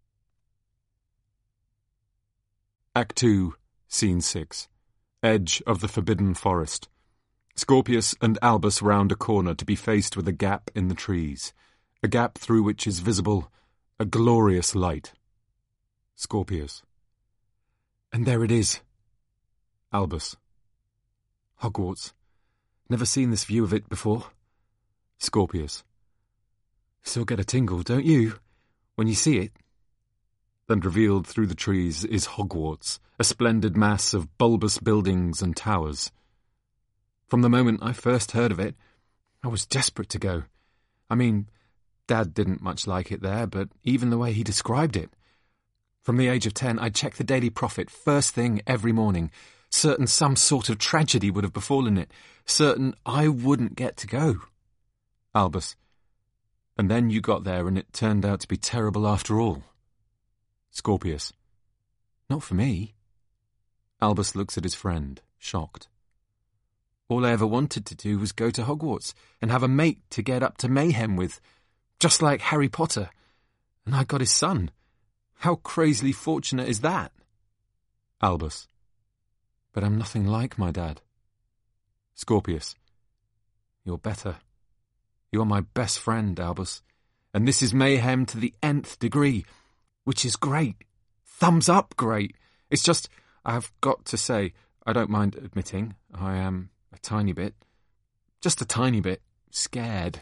Act two, Scene six. Edge of the Forbidden Forest. Scorpius and Albus round a corner to be faced with a gap in the trees, a gap through which is visible a glorious light. Scorpius. And there it is. Albus. Hogwarts. Never seen this view of it before. Scorpius. Still get a tingle, don't you, when you see it? And revealed through the trees is Hogwarts, a splendid mass of bulbous buildings and towers. From the moment I first heard of it, I was desperate to go. I mean, Dad didn't much like it there, but even the way he described it. From the age of ten, I'd check the Daily Prophet first thing every morning, certain some sort of tragedy would have befallen it, certain I wouldn't get to go. Albus. And then you got there and it turned out to be terrible after all. Scorpius. Not for me. Albus looks at his friend, shocked. All I ever wanted to do was go to Hogwarts and have a mate to get up to mayhem with, just like Harry Potter. And I got his son. How crazily fortunate is that? Albus. But I'm nothing like my dad. Scorpius. You're better. You're my best friend, Albus. And this is mayhem to the nth degree, which is great. Thumbs up great. It's just, I've got to say, I don't mind admitting, I am a tiny bit, just a tiny bit, scared.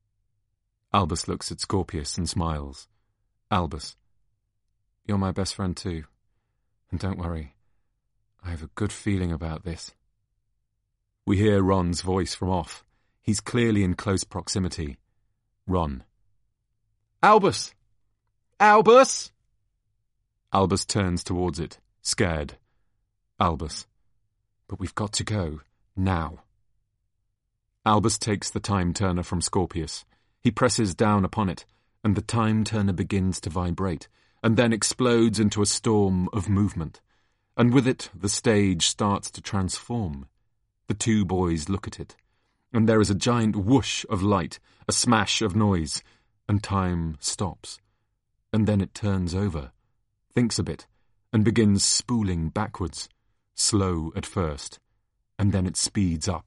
Albus looks at Scorpius and smiles. Albus. You're my best friend too. And don't worry, I have a good feeling about this. We hear Ron's voice from off. He's clearly in close proximity. Ron. Albus! Albus! Albus turns towards it, scared. Albus. But we've got to go, now. Albus takes the time turner from Scorpius. He presses down upon it, and the time turner begins to vibrate, and then explodes into a storm of movement. And with it, the stage starts to transform. The two boys look at it, and there is a giant whoosh of light, a smash of noise, and time stops. And then it turns over, thinks a bit, and begins spooling backwards, slow at first, and then it speeds up.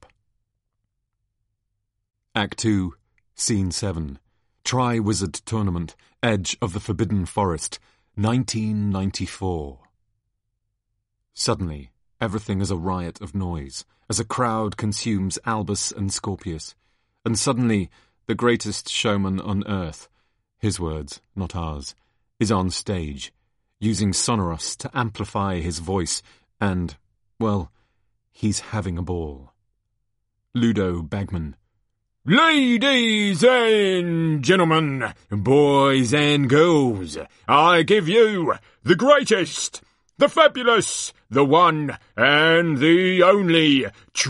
Act two, Scene seven. Tri-Wizard Tournament, Edge of the Forbidden Forest, nineteen ninety-four. Suddenly, everything is a riot of noise, as a crowd consumes Albus and Scorpius, and suddenly the greatest showman on earth, his words, not ours, is on stage, using Sonoros to amplify his voice, and, well, he's having a ball. Ludo Bagman. Ladies and gentlemen, boys and girls, I give you the greatest, the fabulous, the one and the only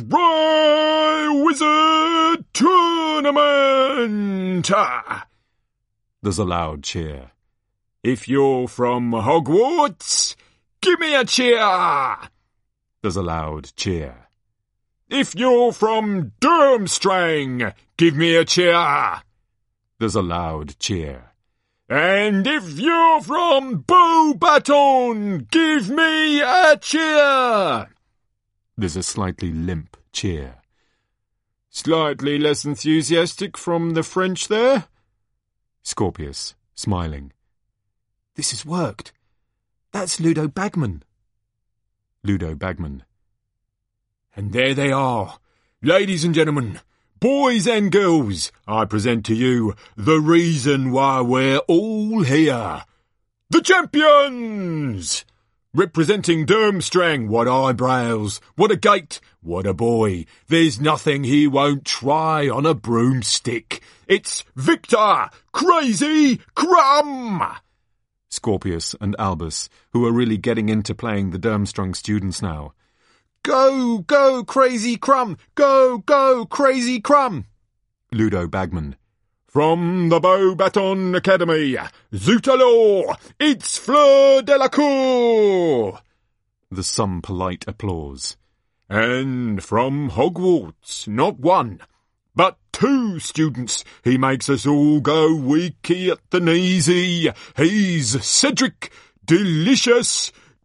Tri-Wizard Tournament! There's a loud cheer. If you're from Hogwarts, give me a cheer! There's a loud cheer. If you're from Durmstrang, give me a cheer! There's a loud cheer. And if you're from Beauxbaton, give me a cheer! There's a slightly limp cheer. Slightly less enthusiastic from the French there? Scorpius, smiling. This has worked. That's Ludo Bagman. Ludo Bagman. And there they are. Ladies and gentlemen, boys and girls, I present to you the reason why we're all here. The champions! Representing Durmstrang, what eyebrows, what a gait, what a boy. There's nothing he won't try on a broomstick. It's Victor Crazy Crumb! Scorpius and Albus, who are really getting into playing the Durmstrang students now. Go, go, Crazy Crumb! Go, go, Crazy Crumb! Ludo Bagman. From the Beauxbaton Academy, Zut alors, it's Fleur Delacour! The some polite applause. And from Hogwarts, not one, but two students, he makes us all go weaky at the kneesy. He's Cedric Delicious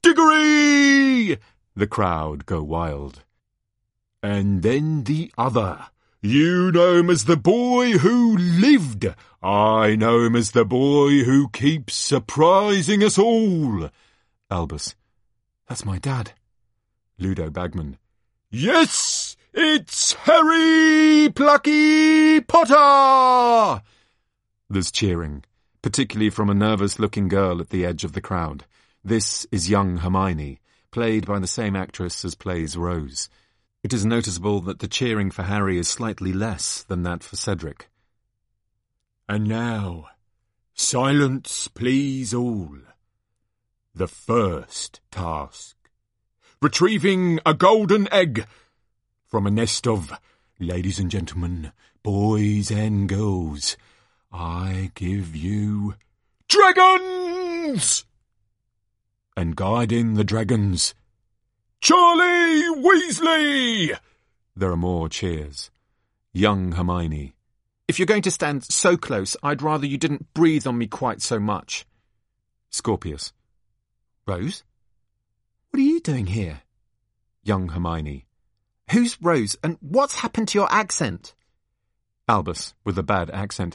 Diggory! The crowd go wild. And then the other. You know him as the boy who lived. I know him as the boy who keeps surprising us all. Albus. That's my dad. Ludo Bagman. Yes, it's Harry Plucky Potter! There's cheering, particularly from a nervous-looking girl at the edge of the crowd. This is young Hermione, played by the same actress as plays Rose. It is noticeable that the cheering for Harry is slightly less than that for Cedric. And now, silence please all. The first task. Retrieving a golden egg from a nest of, ladies and gentlemen, boys and girls, I give you dragons! And guiding the dragons, Charlie Weasley! There are more cheers. Young Hermione. If you're going to stand so close, I'd rather you didn't breathe on me quite so much. Scorpius. Rose? What are you doing here? Young Hermione. Who's Rose, and what's happened to your accent? Albus, with a bad accent.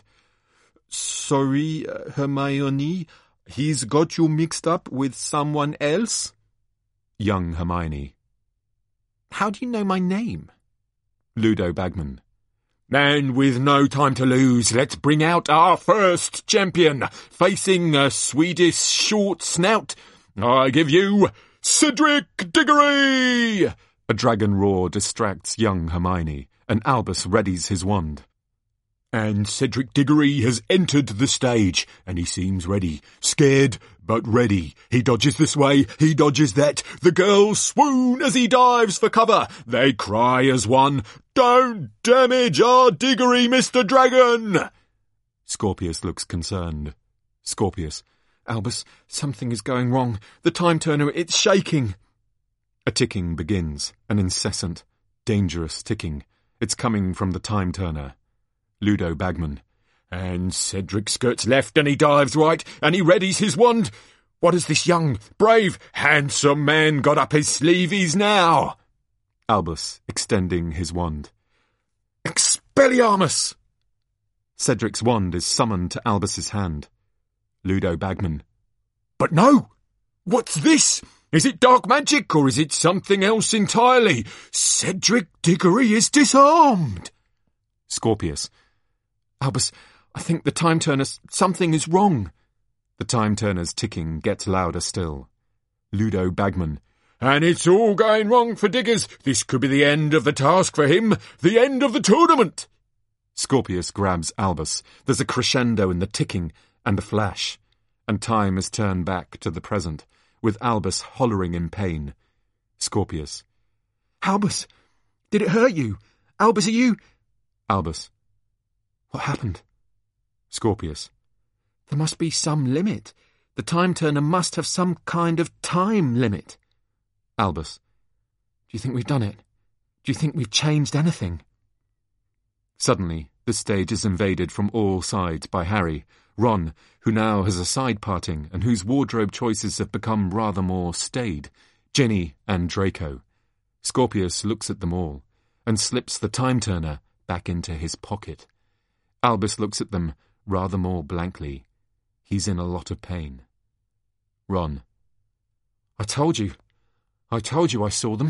Sorry, uh, Hermione, he's got you mixed up with someone else? Young Hermione. How do you know my name? Ludo Bagman. And with no time to lose, let's bring out our first champion, facing a Swedish short snout. I give you Cedric Diggory! A dragon roar distracts young Hermione, and Albus readies his wand. And Cedric Diggory has entered the stage, and he seems ready. Scared, but ready. He dodges this way, he dodges that. The girls swoon as he dives for cover. They cry as one, "Don't damage our Diggory, Mister Dragon!" Scorpius looks concerned. Scorpius. Albus, something is going wrong. The time turner, it's shaking. A ticking begins, an incessant, dangerous ticking. It's coming from the time turner. Ludo Bagman. And Cedric skirts left and he dives right and he readies his wand. What has this young, brave, handsome man got up his sleeves now? Albus, extending his wand. Expelliarmus! Cedric's wand is summoned to Albus's hand. Ludo Bagman. But no! What's this? Is it dark magic or is it something else entirely? Cedric Diggory is disarmed! Scorpius. Albus, I think the time turner, something is wrong. The time turner's ticking gets louder still. Ludo Bagman. And it's all going wrong for Diggers. This could be the end of the task for him, the end of the tournament. Scorpius grabs Albus. There's a crescendo in the ticking and a flash, and time is turned back to the present, with Albus hollering in pain. Scorpius. Albus, did it hurt you? Albus, are you... Albus. What happened? Scorpius. There must be some limit. The time turner must have some kind of time limit. Albus. Do you think we've done it? Do you think we've changed anything? Suddenly, the stage is invaded from all sides by Harry, Ron, who now has a side parting and whose wardrobe choices have become rather more staid, Ginny and Draco. Scorpius looks at them all and slips the time turner back into his pocket. Albus looks at them rather more blankly. He's in a lot of pain. Ron. I told you. I told you I saw them.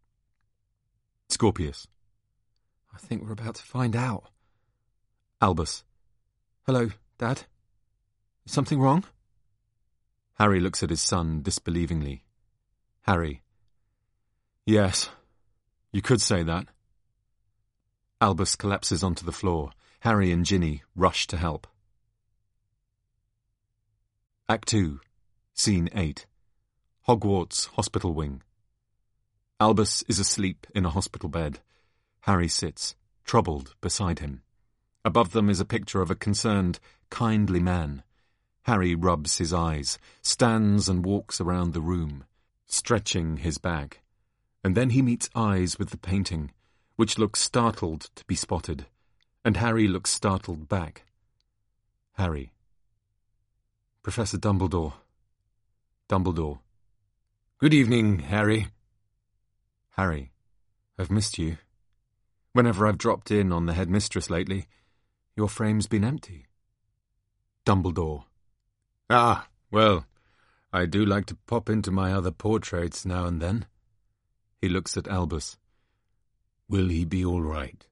Scorpius. I think we're about to find out. Albus. Hello, Dad. Is something wrong? Harry looks at his son disbelievingly. Harry. Yes, you could say that. Albus collapses onto the floor. Harry and Ginny rush to help. Act two, Scene eight. Hogwarts Hospital Wing. Albus is asleep in a hospital bed. Harry sits, troubled, beside him. Above them is a picture of a concerned, kindly man. Harry rubs his eyes, stands and walks around the room, stretching his back. And then he meets eyes with the painting, which looks startled to be spotted, and Harry looks startled back. Harry. Professor Dumbledore. Dumbledore. Good evening, Harry. Harry, I've missed you. Whenever I've dropped in on the headmistress lately, your frame's been empty. Dumbledore. Ah, well, I do like to pop into my other portraits now and then. He looks at Albus. Will he be all right?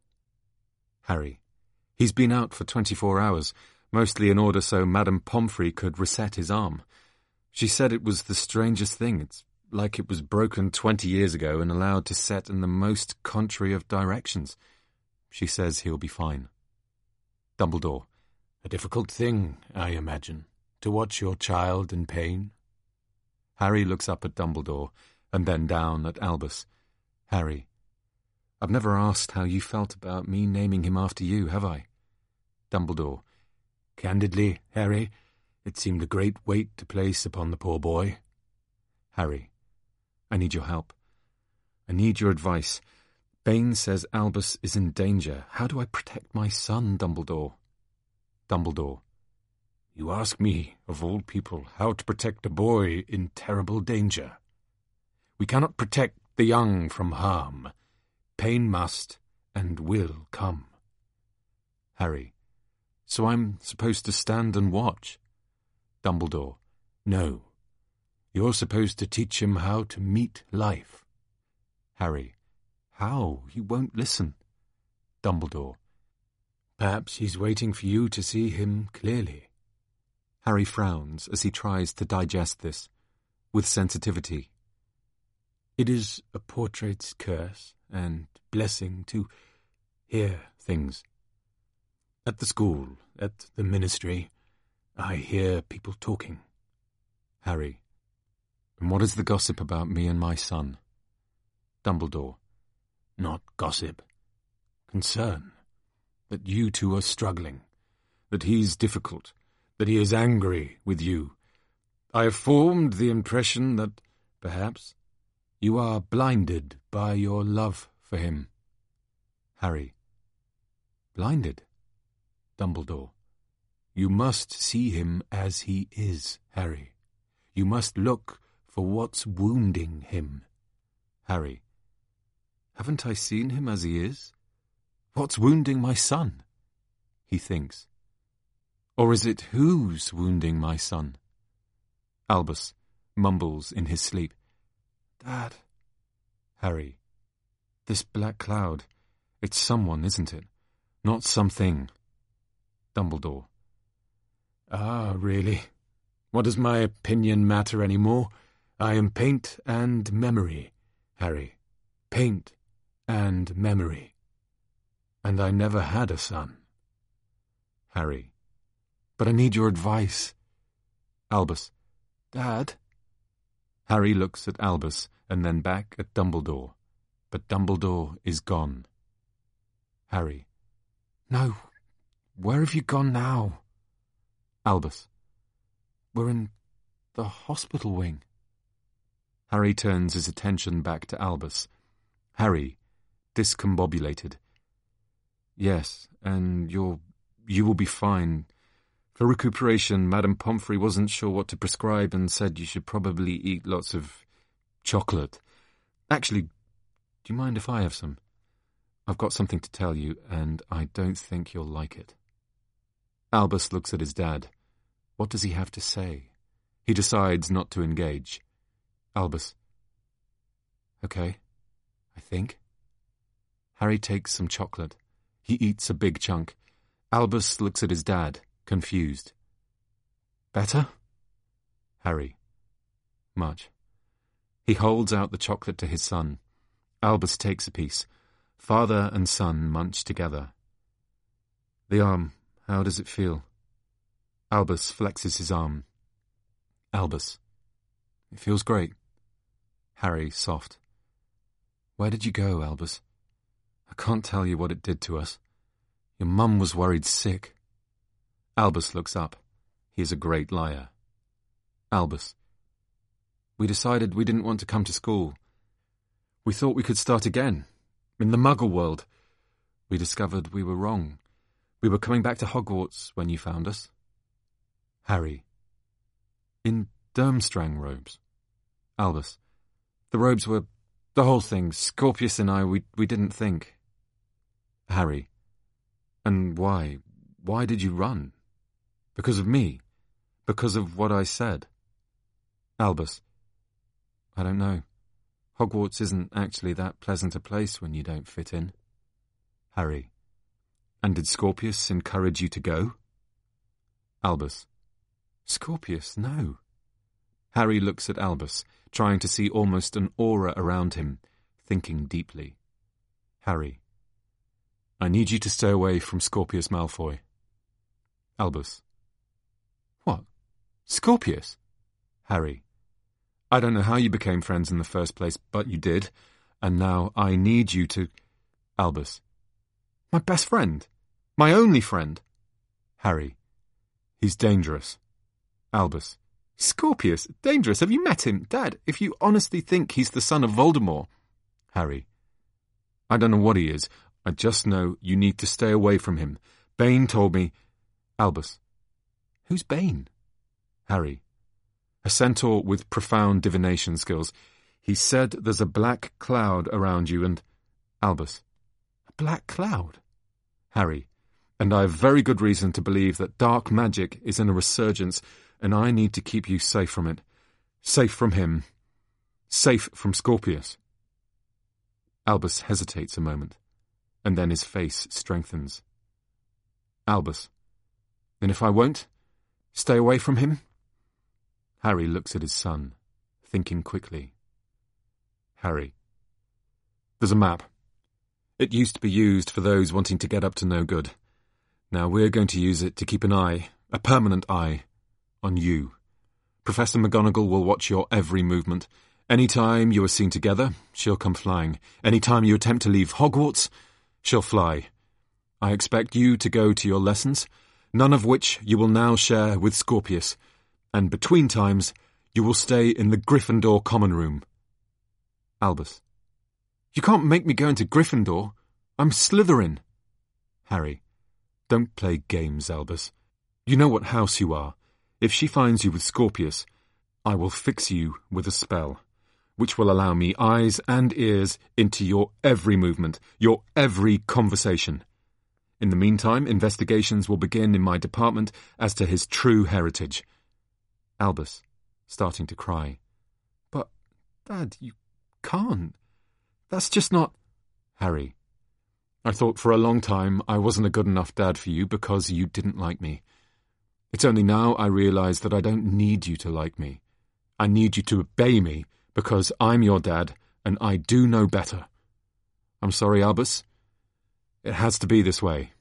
Harry. He's been out for twenty-four hours, mostly in order so Madame Pomfrey could reset his arm. She said it was the strangest thing. It's like it was broken twenty years ago and allowed to set in the most contrary of directions. She says he'll be fine. Dumbledore. A difficult thing, I imagine, to watch your child in pain. Harry looks up at Dumbledore, and then down at Albus. Harry. I've never asked how you felt about me naming him after you, have I? Dumbledore. Candidly, Harry, it seemed a great weight to place upon the poor boy. Harry. I need your help. I need your advice. Bane says Albus is in danger. How do I protect my son, Dumbledore? Dumbledore. You ask me, of all people, how to protect a boy in terrible danger. We cannot protect the young from harm. Pain must and will come. Harry. So I'm supposed to stand and watch? Dumbledore. No. You're supposed to teach him how to meet life. Harry. How? He won't listen. Dumbledore. Perhaps he's waiting for you to see him clearly. Harry frowns as he tries to digest this, with sensitivity. It is a portrait's curse and blessing to hear things. At the school, at the ministry, I hear people talking. Harry. And what is the gossip about me and my son? Dumbledore. Not gossip. Concern. That you two are struggling. That he's difficult. That he is angry with you. I have formed the impression that, perhaps, you are blinded by your love for him. Harry. Blinded? Dumbledore. You must see him as he is, Harry. You must look for what's wounding him. Harry. Haven't I seen him as he is? What's wounding my son? He thinks. Or is it who's wounding my son? Albus mumbles in his sleep. Dad. Harry. This black cloud. It's someone, isn't it? Not something. Dumbledore. Ah, really? What does my opinion matter any more? I am paint and memory, Harry. Paint and memory. And I never had a son. Harry. But I need your advice. Albus. Dad? Harry looks at Albus and then back at Dumbledore. But Dumbledore is gone. Harry. No. Where have you gone now? Albus. We're in the hospital wing. Harry turns his attention back to Albus. Harry, discombobulated. Yes, and you're, you will be fine. For recuperation, Madame Pomfrey wasn't sure what to prescribe and said you should probably eat lots of chocolate. Actually, do you mind if I have some? I've got something to tell you, and I don't think you'll like it. Albus looks at his dad. What does he have to say? He decides not to engage. Albus. Okay, I think. Harry takes some chocolate. He eats a big chunk. Albus looks at his dad, confused. Better? Harry. Much. He holds out the chocolate to his son. Albus takes a piece. Father and son munch together. The arm, how does it feel? Albus flexes his arm. Albus. It feels great. Harry, soft. Where did you go, Albus? I can't tell you what it did to us. Your mum was worried sick. Albus looks up. He is a great liar. Albus. We decided we didn't want to come to school. We thought we could start again. In the Muggle world. We discovered we were wrong. We were coming back to Hogwarts when you found us. Harry. In Durmstrang robes. Albus. The robes were... the whole thing. Scorpius and I, we, we didn't think. Harry. And why? Why did you run? Because of me? Because of what I said? Albus. I don't know. Hogwarts isn't actually that pleasant a place when you don't fit in. Harry. And did Scorpius encourage you to go? Albus. Scorpius, no. Harry looks at Albus, trying to see almost an aura around him, thinking deeply. Harry. I need you to stay away from Scorpius Malfoy. Albus. What? Scorpius? Harry. I don't know how you became friends in the first place, but you did, and now I need you to... Albus. My best friend? My only friend? Harry. He's dangerous. Albus. Scorpius? Dangerous? Have you met him? Dad, if you honestly think he's the son of Voldemort... Harry. I don't know what he is. I just know you need to stay away from him. Bane told me... Albus. Who's Bane? Harry. A centaur with profound divination skills. He said there's a black cloud around you and... Albus. A black cloud? Harry. And I have very good reason to believe that dark magic is in a resurgence, and I need to keep you safe from it. Safe from him. Safe from Scorpius. Albus hesitates a moment, and then his face strengthens. Albus. And if I won't? Stay away from him? Harry looks at his son, thinking quickly. Harry. There's a map. It used to be used for those wanting to get up to no good. Now we're going to use it to keep an eye, a permanent eye, on you. Professor McGonagall will watch your every movement. Any time you are seen together, she'll come flying. Any time you attempt to leave Hogwarts, she'll fly. I expect you to go to your lessons, none of which you will now share with Scorpius, and between times you will stay in the Gryffindor common room. Albus. You can't make me go into Gryffindor. I'm Slytherin. Harry. Don't play games, Albus. You know what house you are. If she finds you with Scorpius, I will fix you with a spell, which will allow me eyes and ears into your every movement, your every conversation. In the meantime, investigations will begin in my department as to his true heritage. Albus, starting to cry. But, Dad, you can't. That's just not... Harry. I thought for a long time I wasn't a good enough dad for you because you didn't like me. It's only now I realise that I don't need you to like me. I need you to obey me because I'm your dad and I do know better. I'm sorry, Albus. It has to be this way.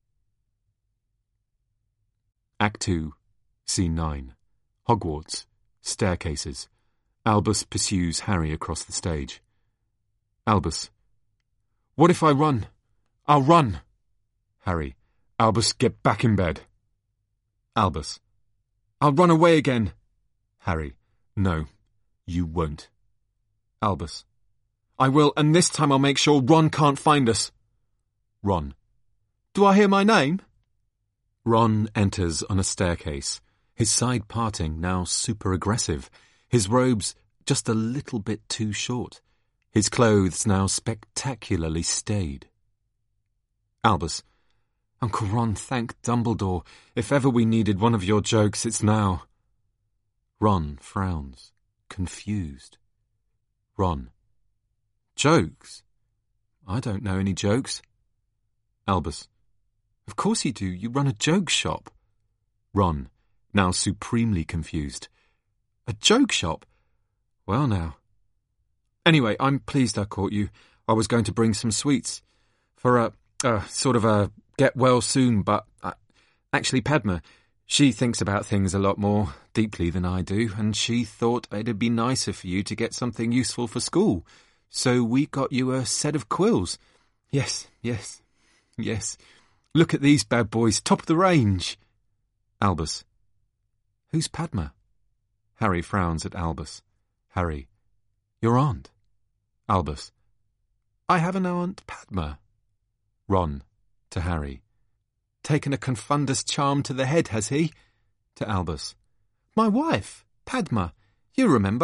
Act two, Scene nine. Hogwarts. Staircases. Albus pursues Harry across the stage. Albus. What if I run? I'll run. Harry. Albus, get back in bed. Albus. I'll run away again. Harry. No, you won't. Albus. I will, and this time I'll make sure Ron can't find us. Ron. Do I hear my name? Ron enters on a staircase, his side parting now super aggressive, his robes just a little bit too short, his clothes now spectacularly staid. Albus. Uncle Ron, thank Dumbledore. If ever we needed one of your jokes, it's now. Ron frowns, confused. Ron. Jokes? I don't know any jokes. Albus. Of course you do. You run a joke shop. Ron, now supremely confused. A joke shop? Well now. Anyway, I'm pleased I caught you. I was going to bring some sweets. For a, a sort of a get well soon, but... Uh, actually, Padma, she thinks about things a lot more deeply than I do, and she thought it'd be nicer for you to get something useful for school. So we got you a set of quills. Yes, yes, yes. Look at these bad boys, top of the range. Albus. Who's Padma? Harry frowns at Albus. Harry. Your aunt. Albus. I have an aunt, Padma. Ron. To Harry. Taken a confundus charm to the head, has he? To Albus. My wife, Padma. You remember.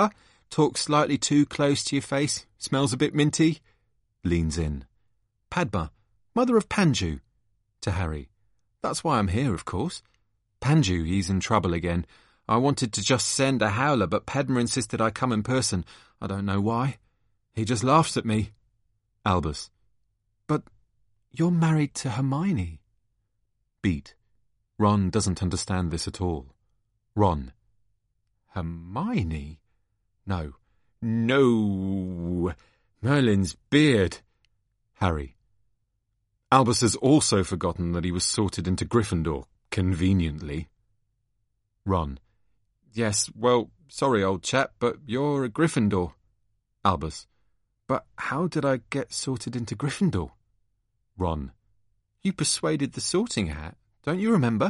Talks slightly too close to your face. Smells a bit minty. Leans in. Padma, mother of Panju. To Harry. That's why I'm here, of course. Panju, he's in trouble again. I wanted to just send a howler, but Padma insisted I come in person. I don't know why. He just laughs at me. Albus. But you're married to Hermione. Beat. Ron doesn't understand this at all. Ron. Hermione? No. No. Merlin's beard. Harry. Albus has also forgotten that he was sorted into Gryffindor, conveniently. Ron. Yes, well, sorry, old chap, but you're a Gryffindor. Albus. But how did I get sorted into Gryffindor? Ron. You persuaded the sorting hat, don't you remember?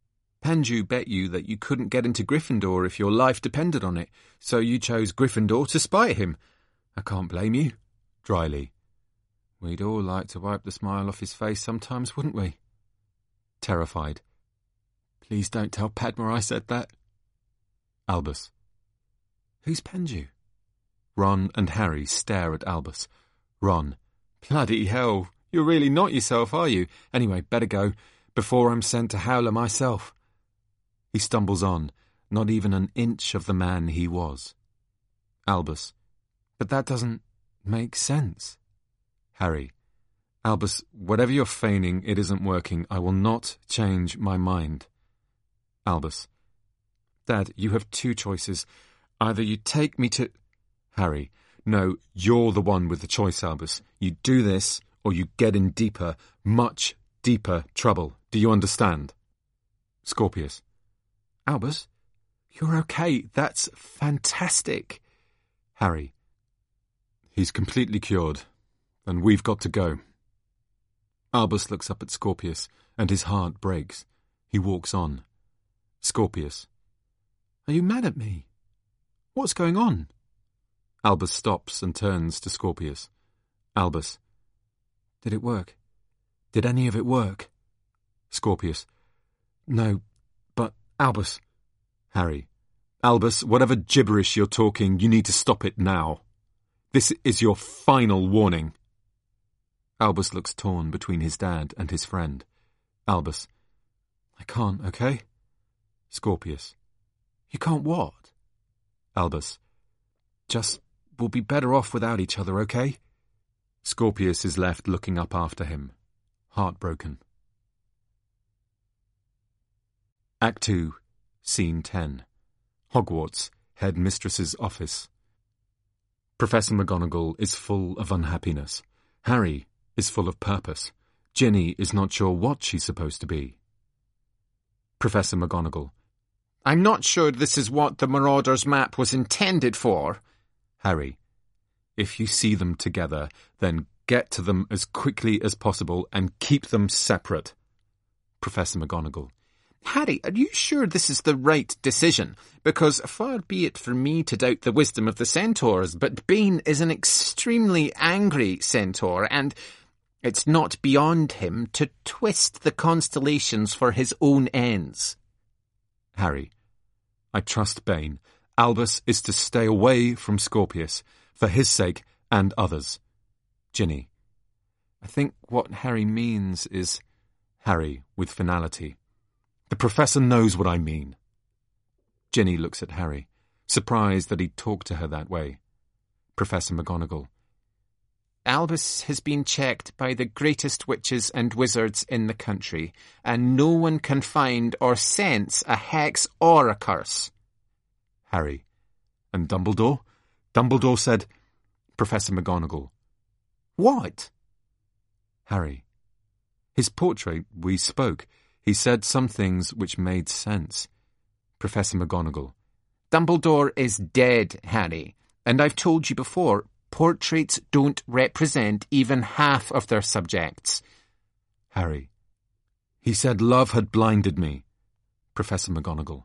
Panju bet you that you couldn't get into Gryffindor if your life depended on it, so you chose Gryffindor to spite him. I can't blame you. Dryly. We'd all like to wipe the smile off his face sometimes, wouldn't we? Terrified. Please don't tell Padma I said that. Albus. Who's Panju? Ron and Harry stare at Albus. Ron. Bloody hell, you're really not yourself, are you? Anyway, better go, before I'm sent to Howler myself. He stumbles on, not even an inch of the man he was. Albus. But that doesn't make sense. Harry. Albus, whatever you're feigning, it isn't working. I will not change my mind. Albus. Dad, you have two choices. Either you take me to... Harry. No, you're the one with the choice, Albus. You do this, or you get in deeper, much deeper trouble. Do you understand? Scorpius. Albus, you're okay. That's fantastic. Harry. He's completely cured, and we've got to go. Albus looks up at Scorpius, and his heart breaks. He walks on. Scorpius. Are you mad at me? What's going on? Albus stops and turns to Scorpius. Albus. Did it work? Did any of it work? Scorpius. No, but Albus. Harry. Albus, whatever gibberish you're talking, you need to stop it now. This is your final warning. Albus looks torn between his dad and his friend. Albus. I can't, okay? Scorpius. You can't what? Albus. Just, we'll be better off without each other, okay? Scorpius is left looking up after him, heartbroken. Act two, Scene ten. Hogwarts, Headmistress's office. Professor McGonagall is full of unhappiness. Harry is full of purpose. Ginny is not sure what she's supposed to be. Professor McGonagall. I'm not sure this is what the Marauder's map was intended for. Harry. If you see them together, then get to them as quickly as possible and keep them separate. Professor McGonagall. Harry, are you sure this is the right decision? Because far be it from me to doubt the wisdom of the centaurs, but Bane is an extremely angry centaur, and it's not beyond him to twist the constellations for his own ends. Harry. I trust Bane. Albus is to stay away from Scorpius, for his sake and others. Ginny. I think what Harry means is... Harry, with finality. The Professor knows what I mean. Ginny looks at Harry, surprised that he'd talk to her that way. Professor McGonagall. Albus has been checked by the greatest witches and wizards in the country, and no one can find or sense a hex or a curse. Harry. And Dumbledore? Dumbledore said... Professor McGonagall. What? Harry. His portrait, we spoke. He said some things which made sense. Professor McGonagall. Dumbledore is dead, Harry, and I've told you before, portraits don't represent even half of their subjects. Harry. He said love had blinded me. Professor McGonagall.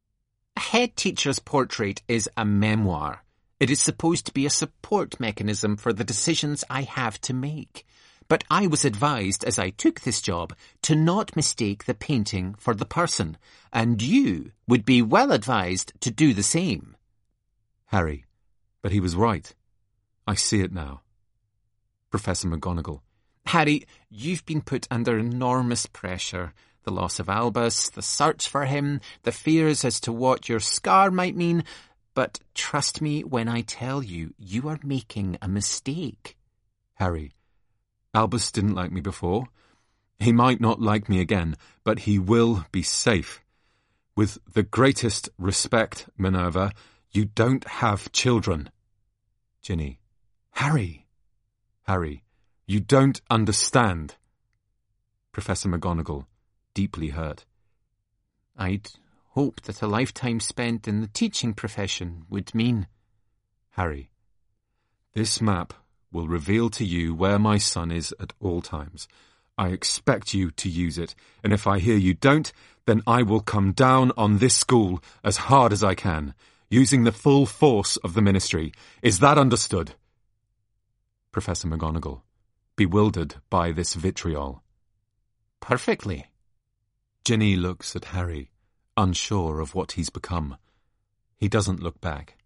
A head teacher's portrait is a memoir. It is supposed to be a support mechanism for the decisions I have to make. But I was advised, as I took this job, to not mistake the painting for the person, and you would be well advised to do the same. Harry. But he was right. I see it now. Professor McGonagall. Harry, you've been put under enormous pressure. The loss of Albus, the search for him, the fears as to what your scar might mean. But trust me when I tell you, you are making a mistake. Harry. Albus didn't like me before. He might not like me again, but he will be safe. With the greatest respect, Minerva, you don't have children. Ginny. Harry. Harry. You don't understand. Professor McGonagall, deeply hurt. I'd hoped that a lifetime spent in the teaching profession would mean... Harry. This map will reveal to you where my son is at all times. I expect you to use it, and if I hear you don't, then I will come down on this school as hard as I can, using the full force of the Ministry. Is that understood? Professor McGonagall, bewildered by this vitriol. Perfectly. Ginny looks at Harry, unsure of what he's become. He doesn't look back.